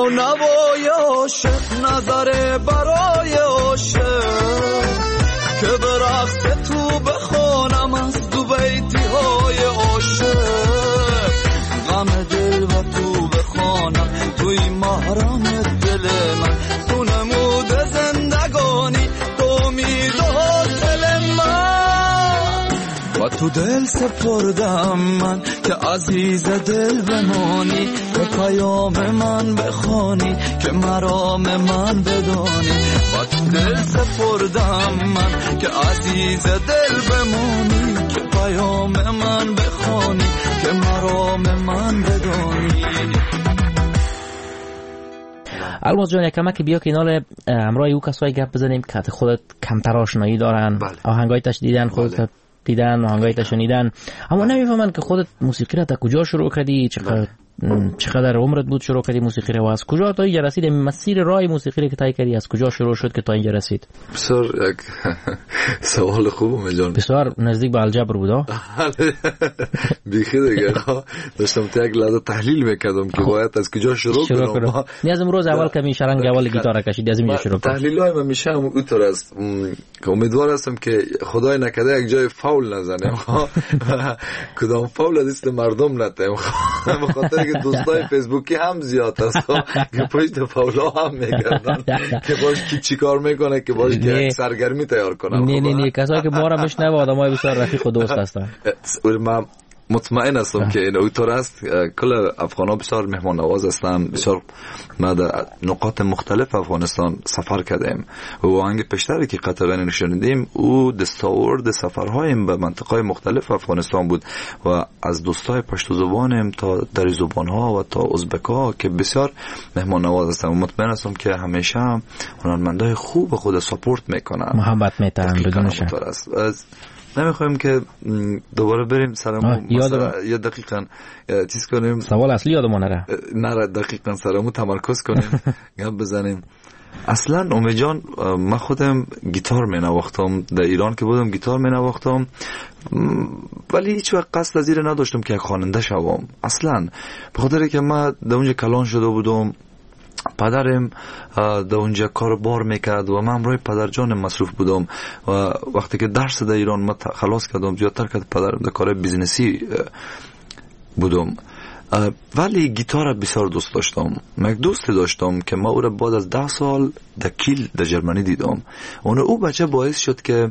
نو نوای عاشق نظر برای عاشق که به رقص تو بخونم از دو بیتی های عاشق غم دل و تو بخونم توی محرم دل من تو نمود زندگانی تو امید و حاصل من و تو دل سپردم من که عزیز دل بمانی که پیام من بخوانی که مرام من بدانی و تو دل سپردم من که عزیز دل بمانی که پیام من بخوانی که مرام من بدانی. الماس جان یکمه که بیا کنار همراه او کسایی گپ بزنیم که خودت کمتر آشنایی دارن. بله. آهنگای تش دیدن خودت. بله. دیدن آهنگای تش شنیدن اما نمیفهمن که خودت موسیقی را تا کجا شروع کردی، چقدر عمرت بود شروع کردی موسیقی را و از کجا تا اینجا رسید، مسیر راه موسیقی که طی کردی از کجا شروع شد که تا اینجا رسید؟ بسیار یک سوال خوبه جان، بسیار نزدیک به الجبر بود. بیخی دیگه داشتم تا یک لحظه تحلیل میکردم که باید از کجا شروع کنم. نیاز امروز اول کمی شرنگ اول گیتار کشید از اینجا شروع کنم. تحلیلای من میشه اونطور است که امیدوار هستم که خدای نکرده یک جای فاول نزنم، کدام فاول از مردم نتیم، بخاطر که دوستای فیسبوکی هم زیاد است که پشت فاولا هم میگردن که باش کی چیکار میکنه که باش که سرگرمی تیار کنه. نه کسایی که ما را میشنوه آدمای بسیار رفیق و دوست هستن. من مطمئن هستم که این اوتور است. کل افغان‌ها بسیار مهمان نواز هستند. بسیار ما در نقاط مختلف افغانستان سفر کردیم و آهنگ پیشتری که قطعا نشوندیم او دستاورد سفرهایم به مناطق مختلف افغانستان بود و از دوستای پشتو زبانم تا دری زبان‌ها و تا ازبک‌ها که بسیار مهمان نواز هستند. مطمئن هستم که همیشه هنرمندای خوب خود ساپورت میکنن، محبت میتن بدون شک. نمیخوایم که دوباره بریم سرمو یا دقیقاً چیز کنیم. سوال اصلی یادمون نره دقیقاً سرمو تمرکز کنیم گپ بزنیم. اصلا امید جان من خودم گیتار می نواختم، در ایران که بودم گیتار می نواختم ولی هیچ وقت قصد از این نداشتم که خواننده شوم اصلا، به خاطر که من در اونجا کلان شده بودم، پدرم در اونجا کار بار میکرد و من روی پدرجانم مصروف بودم و وقتی که درس در ایران من خلاص کردم زیادتر که پدرم در کار بیزنسی بودم، ولی گیتار بسیار دوست داشتم. من یک دوست داشتم که ما او را بعد از 10 سال در کیل در جرمنی دیدم. او بچه باعث شد که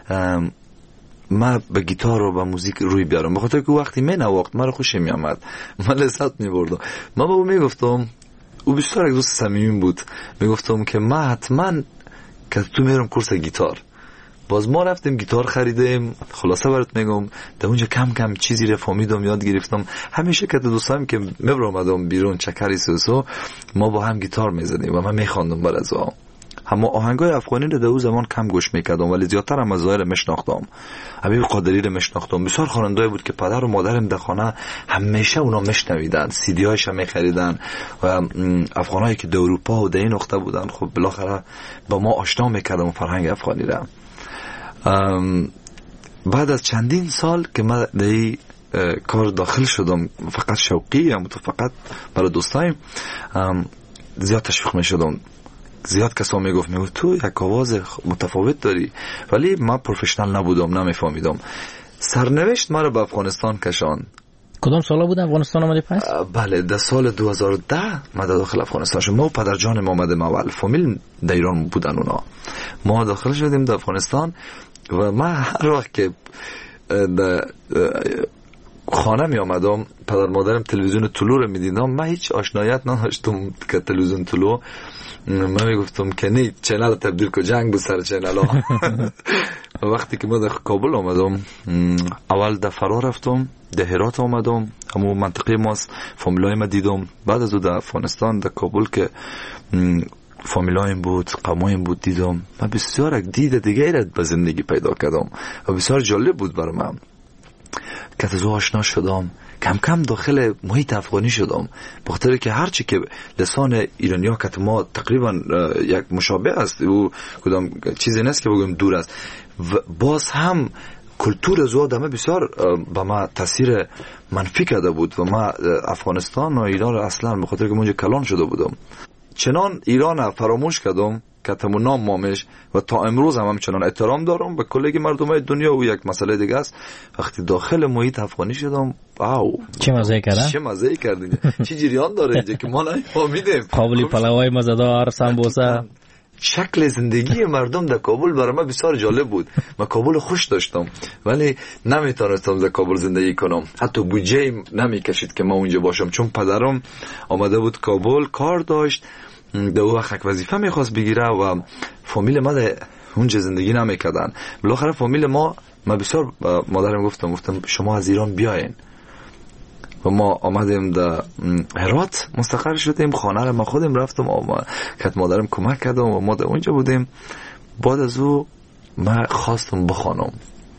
من به گیتار و به موزیک روی بیارم، بخاطر که وقتی می نواخت من خوشی می آمد، من لذت می بردم. من با او می گفتم، او بسیار یک دوست صمیمی بود، می گفتم که من حتما که تو میرم کورس گیتار. باز ما رفتیم گیتار خریدیم. خلاصه برات میگم در اونجا کم کم چیزی رو فهمیدم، یاد گرفتم. همیشه که دوستام که میبرم بیرون چکری سوسو ما با هم گیتار میزدیم و من میخواندم برازو. اما آهنگای افغانی رو در اون زمان کم گوش میکردم ولی زیادتر هم از ظاهر میشناختم. حبیب قادری رو میشناختم. بسیار خواننده بود که پدر و مادرم در خانه همیشه اونا میشنویدن، سی دی هایش میخریدن و افغانایی که در اروپا و در این نقطه بودن خب بالاخره با ما آشنا میکردم فرهنگ افغانی را. بعد از چندین سال که من در این کار داخل شدم، فقط شوقی هم تو فقط برای دوستایم زیاد تشویق میشدم. زیاد کسا میگفت تو یک آواز متفاوت داری، ولی من پروفشنال نبودم، نمیفهمیدم. سرنوشت ما رو به افغانستان کشان. کدام سالا بود افغانستان آمدی پس؟ بله در سال 2010 ما داخل افغانستان شدم. ما و پدرجانم آمدیم اول، فامیل در ایران بودن اونا. ما داخل شدیم در افغانستان و من هر وقت که در خانه می آمدم پدر مادرم تلویزیون طلوع رو می دیدم، من هیچ آشنایت نداشتم که تلویزیون طلوع. من می گفتم که نه چینل تبدیل کو، جنگ بود سر چینل ها. وقتی که من در کابل آمدم اول در فرار رفتم، در هرات آمدم، همون منطقه ماست، فامیلای ما دیدم. بعد از او در افغانستان در کابل که فامیلایم بود، قومایم بود دیدم. من بسیار یک دید دیگه را به زندگی پیدا کردم و بسیار جالب بود برای من که از او آشنا شدم. کم کم داخل محیط افغانی شدم، بخاطر که هرچی که لسان ایرانی‌ها که ما تقریبا یک مشابه است، او کدام چیزی نیست که بگم دور است، باز هم کلتور زود همه بسیار به ما تاثیر منفی کرده بود و ما افغانستان و ایران اصلا به خاطر که اونجا کلان شده بودم چنان ایران فراموش کردم که نام مامش و تا امروز هم همچنان احترام دارم به کلیگ مردم دنیا و یک مسئله دیگه است وقتی داخل محیط افغانی شدم واو چه مزه کردن چه مزه کردین چه جریان داره اینجا که ما نمی‌فهمیدیم قابلی پلاوای مزه‌دار سمبوسه شکل زندگی مردم در کابل برای من بسیار جالب بود من کابل خوش داشتم ولی نمیتونستم در کابل زندگی کنم حتی بودجه نمیکشید که ما اونجا باشم چون پدرم آمده بود کابل کار داشت در وقت یک وظیفه میخواست بگیره و فامیل ما در اونجا زندگی نمیکردن بالاخره فامیل ما بسیار مادرم گفتم شما از ایران بیاین و ما آمدیم در هرات مستقر شدیم خانه رو ما خودم رفتم که مادرم کمک کردم و ما در اونجا بودیم بعد از او من خواستم بخوانم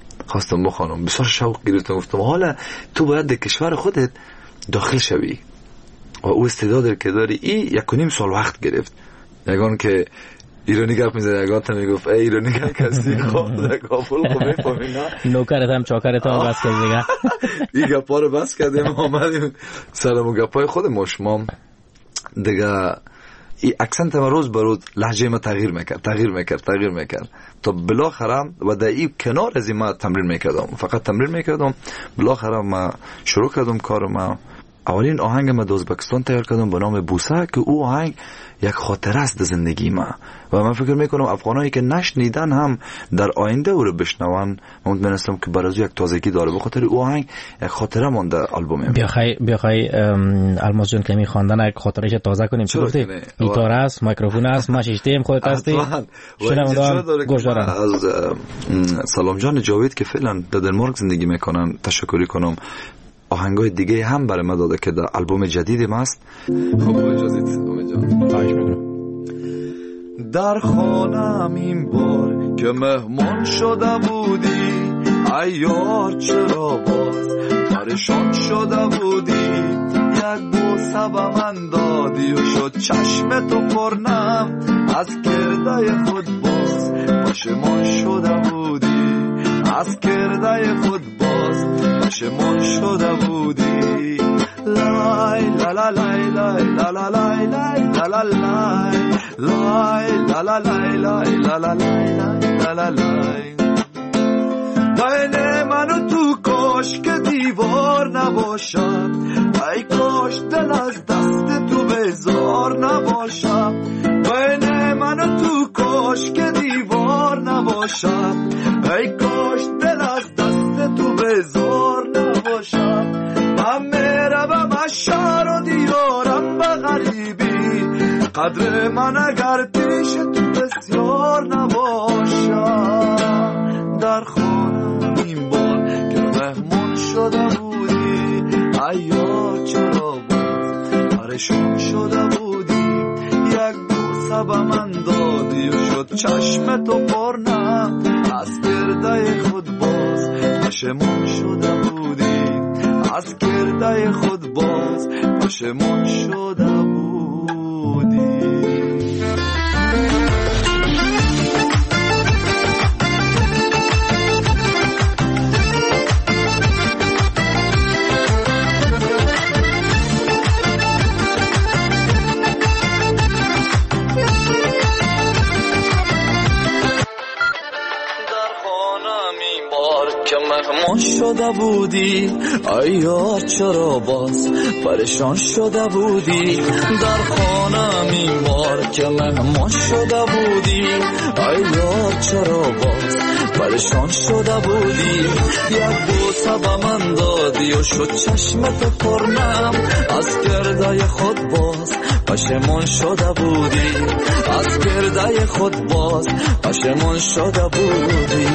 بسیار شوق گرفتم گفتم حالا تو باید در کشور خودت داخل شوی و او استعداد که داری این 1.5 سال وقت گرفت یگان که ایرانی گپ میزد یگان تا میگفت ای ایرانی گپ کسی خوب در کابل خوب میفهمی نه نوکرت هم چاکرت هم بس کرد دیگه این گپا رو بس کردیم آمدیم سرمو گپای خود مشمام دیگه این اکسنت ما روز به روز لهجه ما تغییر میکرد تا بالاخره و در این کنار از این ما تمرین میکردم بالاخره ما شروع کردم کارم اولین آهنگ ما در ازبکستان تیار کردم به نام بوسه که او آهنگ یک خاطره است در زندگی ما و من فکر میکنم افغانایی که نشنیدن هم در آینده او رو بشنون من می‌دونستم که برای یک تازگی داره به خاطر او آهنگ یک خاطره مونده آلبومم بیاخای الماس جون که می‌خواندن یک خاطرهش تازه کنیم چی گفتی گیتار است میکروفون است ما شیشتیم خودت هستی شنوندگان گوش دارن از سلام جان جاوید که فعلا در دنمارک زندگی میکنن تشکری کنم آهنگای دیگه هم برای ما داده که در البوم جدیدم است خب اجازه در خانم این بار که مهمان شده بودی ایار چرا باز پریشان شده بودی یک بوسه به من دادی و شد چشم تو پرنم از کرده خود باز پشیمان شده بودی از کرده خود باز پشیمان شده بودی لای لا لا لای لای لا لا لای لای لا لا لای لای لا لا لای لای لا لا لای لا لا لای بین من و تو کاش که دیوار نباشد ای کاش دل از دست تو بیزار نباشد بین من و تو کاش که دیوار نباشد ای کاش دل از دست تو بیزار نباشد من میروم از شهر و دیارم به غریبی قدر من اگر پیش تو بسیار نباشد در خانم این بار که مهمان شده بودی ایا چرا باز پریشان شده بودی یک بوسه به من دادی و شد چشم تو پرنم از گرده خود باز پشیمان شده بودی از گرده خود باز پشیمان شده بودی مهمان شده بودی ایا چرا باز پریشان شده بودی در خانم این بار که مهمان شده بودی ایا چرا باز پریشان شده بودی یک بوسه به من دادی و شد چشم تو پرنم از گرده خود باز پشیمان شده بودی از گرده خود باز پشیمان شده بودی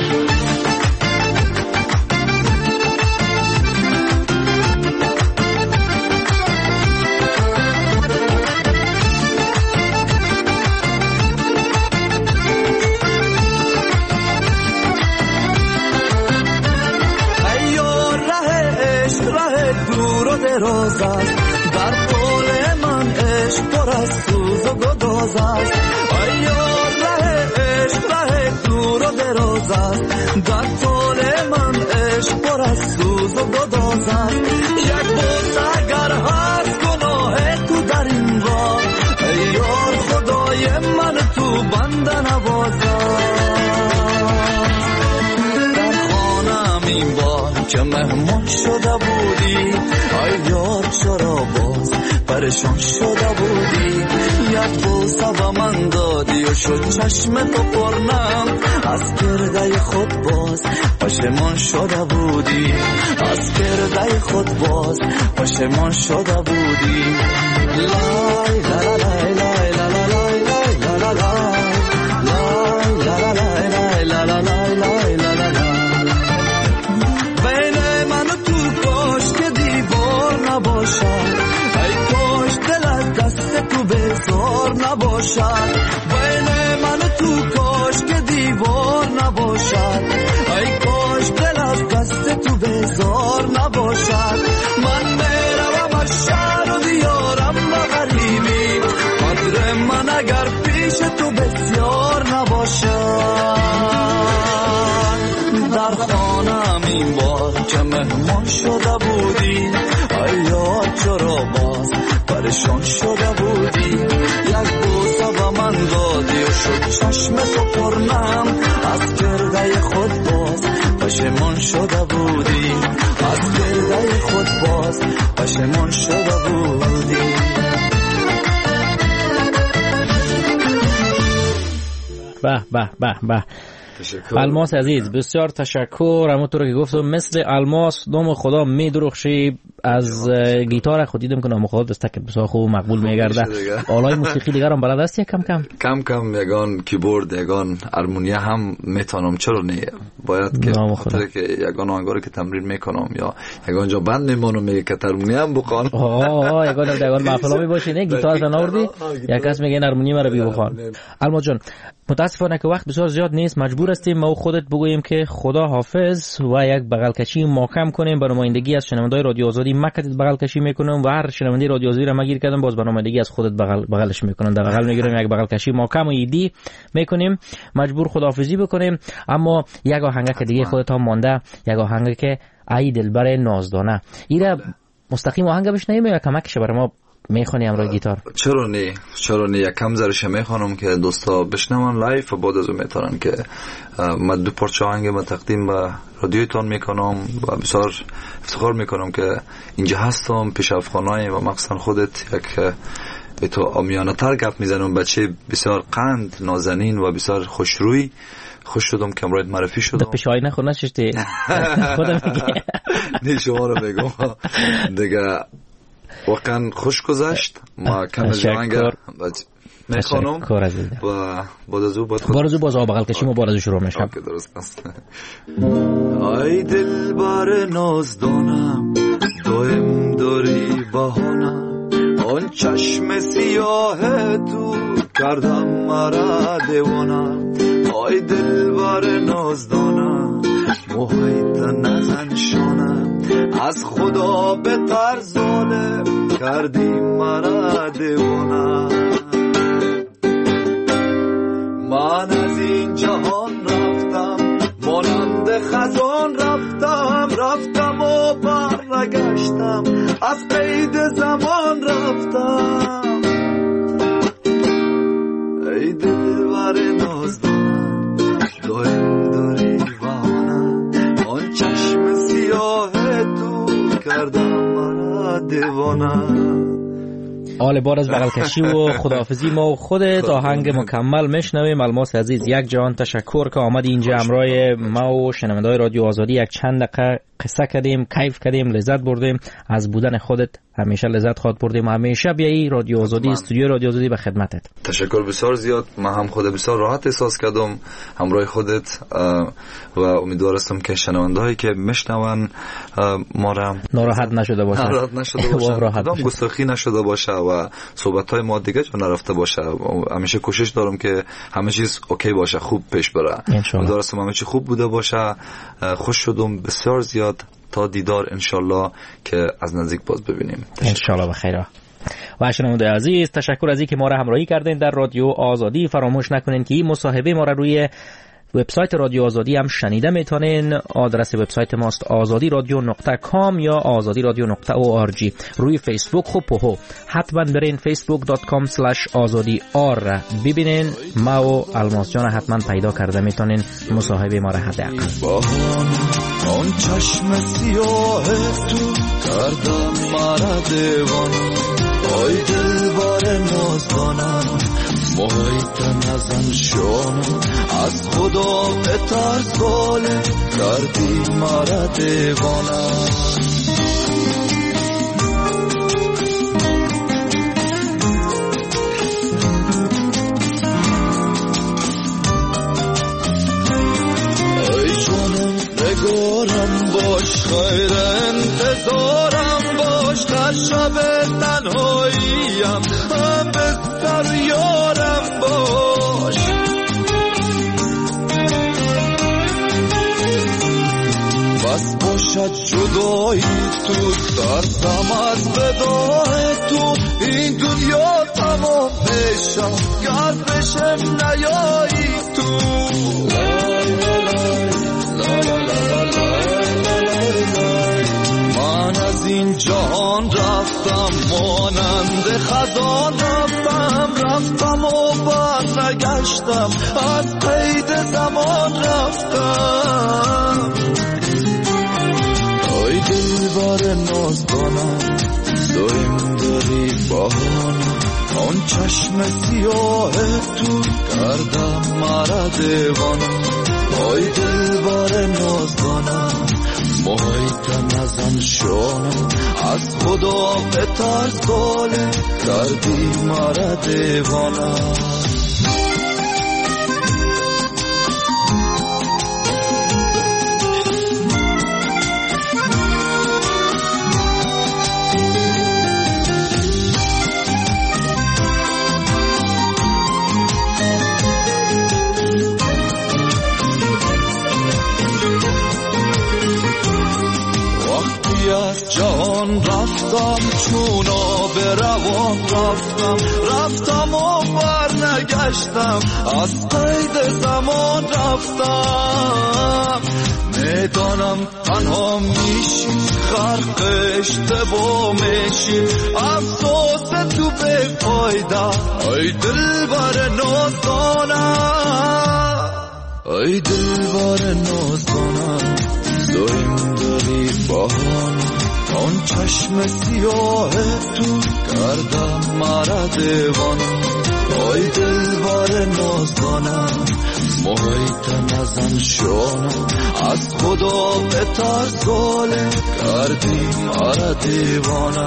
دراز است در قول من عشق پر از سوز و گداز است آیا ره عشق ره دور و دراز است. در طول من عشق پر از سوز و گداز است. یک بوس اگر هست گناه تو در این راه، ای یار خدای من تو بنده نواز است. در خانم این بار که مهمان شده بودی، ای یار چرا باز پریشان شده بودی. یک بوسه به من دادی و شد چشم تو پرنم، از کرده خود باز پشیمان شده بودی. از کرده خود باز پشیمان شده بودی. لای لا لای لای لا لای لای لا لای لای لای لا لای لای لا. بین من و تو کاش که دیوار نباشد، ای کاش دل از دست تو بزار نباشد. بین من و تو کاش که دیوار نباشد، ای کاش دل از دست تو بزار نباشد. من میروم از شهر و دیارم و غریبی، قدر من اگر پیش تو بسیار نباشد. در خانم این بار که مهمان شده بودی، ای یار چرا باز پریشان شده بودی. یک بوسه به من دادی و شد چشم تو پرنم، از کرده خود باز پشیمان شده بودی. از کرده خود باز پشیمان شده بودی. به به به به. الماس عزیز بسیار تشکر. همونطور که گفتم مثل الماس نام خدا می درخشی. از گیتار خود دیدم که نام خدا دستک بسیار خوب مقبول میگرده. آلای موسیقی دیگر هم بلد هستی؟ کم کم کم یگان کیبورد یگان هارمونیا هم میتونم. چرا نه؟ باید که خاطر که یگان آهنگاری که تمرین میکنم یا یگان جا بند میمونم میگه که هارمونیا هم بخوان. یگان محفلا میباشی نه گیتار زن آوردی یک کس میگه هارمونیا رو بی بخوان. الماس جان متاسفانه که وقت بسیار زیاد نیست، مجبور هستیم ما خودت بگوییم که خدا حافظ و یک بغل کشی محکم کنیم. به نمایندگی از شنوندگان رادیو آزادی مکتت بغل کشی میکنم و هر شنونده رادیو آزادی را مگیر کردم باز به نمایندگی از خودت بغلش میکنن. در بغل میگیریم یک بغل کشی محکم و ایدی میکنیم. مجبور خداحافظی بکنیم. اما یک آهنگ که دیگه خودت هم مانده، یک آهنگ که ای دلبر نازدانه، اینا مستقیم آهنگ بشنویم یا کمکش برای ما میخونی امروز گیتار؟ چرا نه یکم زرش میخونم که دوستا بشنون لایف و بعد از اون میتونن که من دو پارچه آهنگ ما تقدیم به رادیوتون میکنم و بسیار افتخار میکنم که اینجا هستم پیش افغانای و مخصوصا خودت یک به تو آمیانه تر گپ میزنم. بچه بسیار قند نازنین و بسیار خوشروی. خوش شدم که امروز معرفی شدم. پیش آینه خود نشستی خودم میگه نه شما رو میگم دیگه واقعا خوش گذشت. ما کم از آهنگر میخوانم و بعد از او باز بغل کشیم و بعد از او شروع میشم. درست است. ای دلبر نازدانم دایم داری بهانم، آن چشم سیاه تو کردم مرا دیوانم. ای دلبر نازدانم موهیت نزن شانم، از خدا به طرز ظالم کردی مرا دیوانم. من از این جهان رفتم مانند خزان رفتم و برگشتم، از قید زمان رفتم. ای دلبر نازدانم دایم داری بهانم، آن چشم سیاه تو کردم مرا دیوانم. آل بار از بغل کشی و خداحافظی ما و خودت آهنگ مکمل میشنویم. الماس عزیز یک جهان تشکر که آمدی اینجا همراه ما و شنوندگان رادیو آزادی یک چند دقیقه قصه کردیم، کیف کردیم، لذت بردیم. از بودن خودت همیشه لذت خواهد بردیم. همیشه بیایی رادیو آزادی استودیو رادیو آزادی به خدمتت. تشکر بسیار زیاد. من هم خود بسیار راحت احساس کردم همراه خودت و امیدوار هستم که شنوندهایی که میشنون ما را ناراحت نشده باشه، کدام گستاخی نشده باشه و صحبت‌های ما دیگه جا نرفته باشه. همیشه کوشش دارم که همه چیز اوکی باشه، خوب پیش بره. امیدوار هستم همه چیز خوب بوده باشه. خوش شدم بسیار زیاد. تا دیدار انشالله که از نزدیک باز ببینیم انشالله. بخیر. و شنونده عزیز تشکر از اینکه ما را همراهی کردین در رادیو آزادی. فراموش نکنین که این مصاحبه ما را روی وبسایت رادیو آزادی هم شنیده میتونین. آدرس وبسایت ماست azadiradio.com یا azadiradio.org. روی فیسبوک خوب حتما برین facebook.com/azadiyar ببینین. ما و الماس جان حتما پیدا کرده میتونین مصاحبه ما را حداقل. آن چشم سیاه تو کردم مرا دیوانه، آی دلبر نازدانم محیط نزن شانم، از خدا بترس باله کردی مرا دیوانه. نگارم باش خیر انتظارم باش، در شب تنهاییم هم بستر یارم باش. بس باشد جدایی تو ترسم از ودای تو، این دنیا تمام بشم گر بشم نیایی تو. من از این جهان رفتم مانند خزان رفتم و بر نگشتم، از قید زمان رفتم. ای دلبر نازدانم دایم داری بهانم، آن چشم سیاه تو کردم مرا دیوانم. ای دلبر نازدانم محیط نزن شانم، از خدا بترس باله کردی مرا دیوانم. جهان رفتم چون آب روان رفتم و بر نگشتم، از قید زمان رفتم. میدانم تنها میشی خرق اشتباه میشی، افسوس تو به فایده. ای دلبر نازدانم ای دلبر نازدانم دایم داری بهانه، آن چشم سیاه تو کردم مرا دیوانه. ای دلبر نازدانم محیط نزن شانم، از خدا بترس باله کردی مرا دیوانه.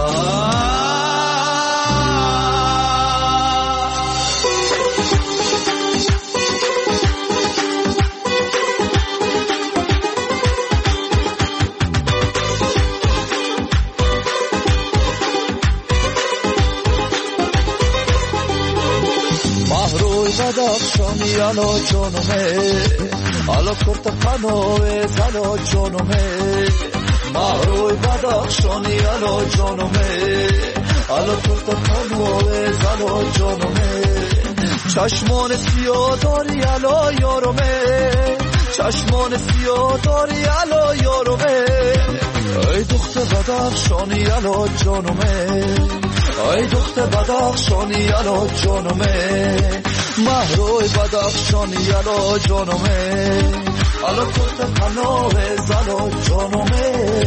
بدخشانی علا جانومه علا کرت خنوه زلا جانومه، مهروی بدخشانی علا جانومه علا کرت خنوه زلا جانومه. چشمان سیاه داری علا یارومه، چشمان سیاه داری علا یارومه. ای دختر بدخشانی علا جانومه، ای دختر بدخشانی علا جانومه، مهروی بدخشانی علا جانومه علا کرت خنوه زلا جانومه.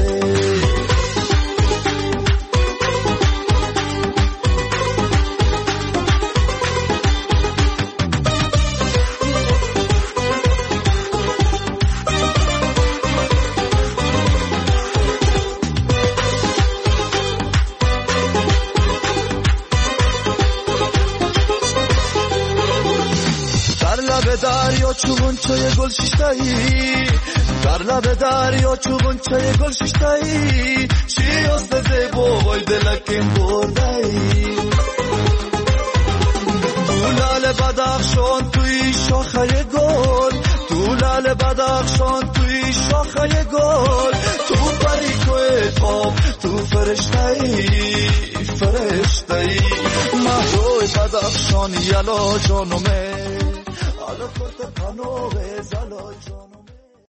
دریا چوبون چای گل شیشتایی، در لب دریا چوبون چای گل شیشتایی، چی است زیبا وای دلکم بردایی. تو لال بدخشان توی شاخه گل، تو لال بدخشان توی شاخه گل، تو پریکوی تاب تو فرشتایی فرشتایی. مهروی بدخشان یلا جانومه حالا کرد قنوه زلال جان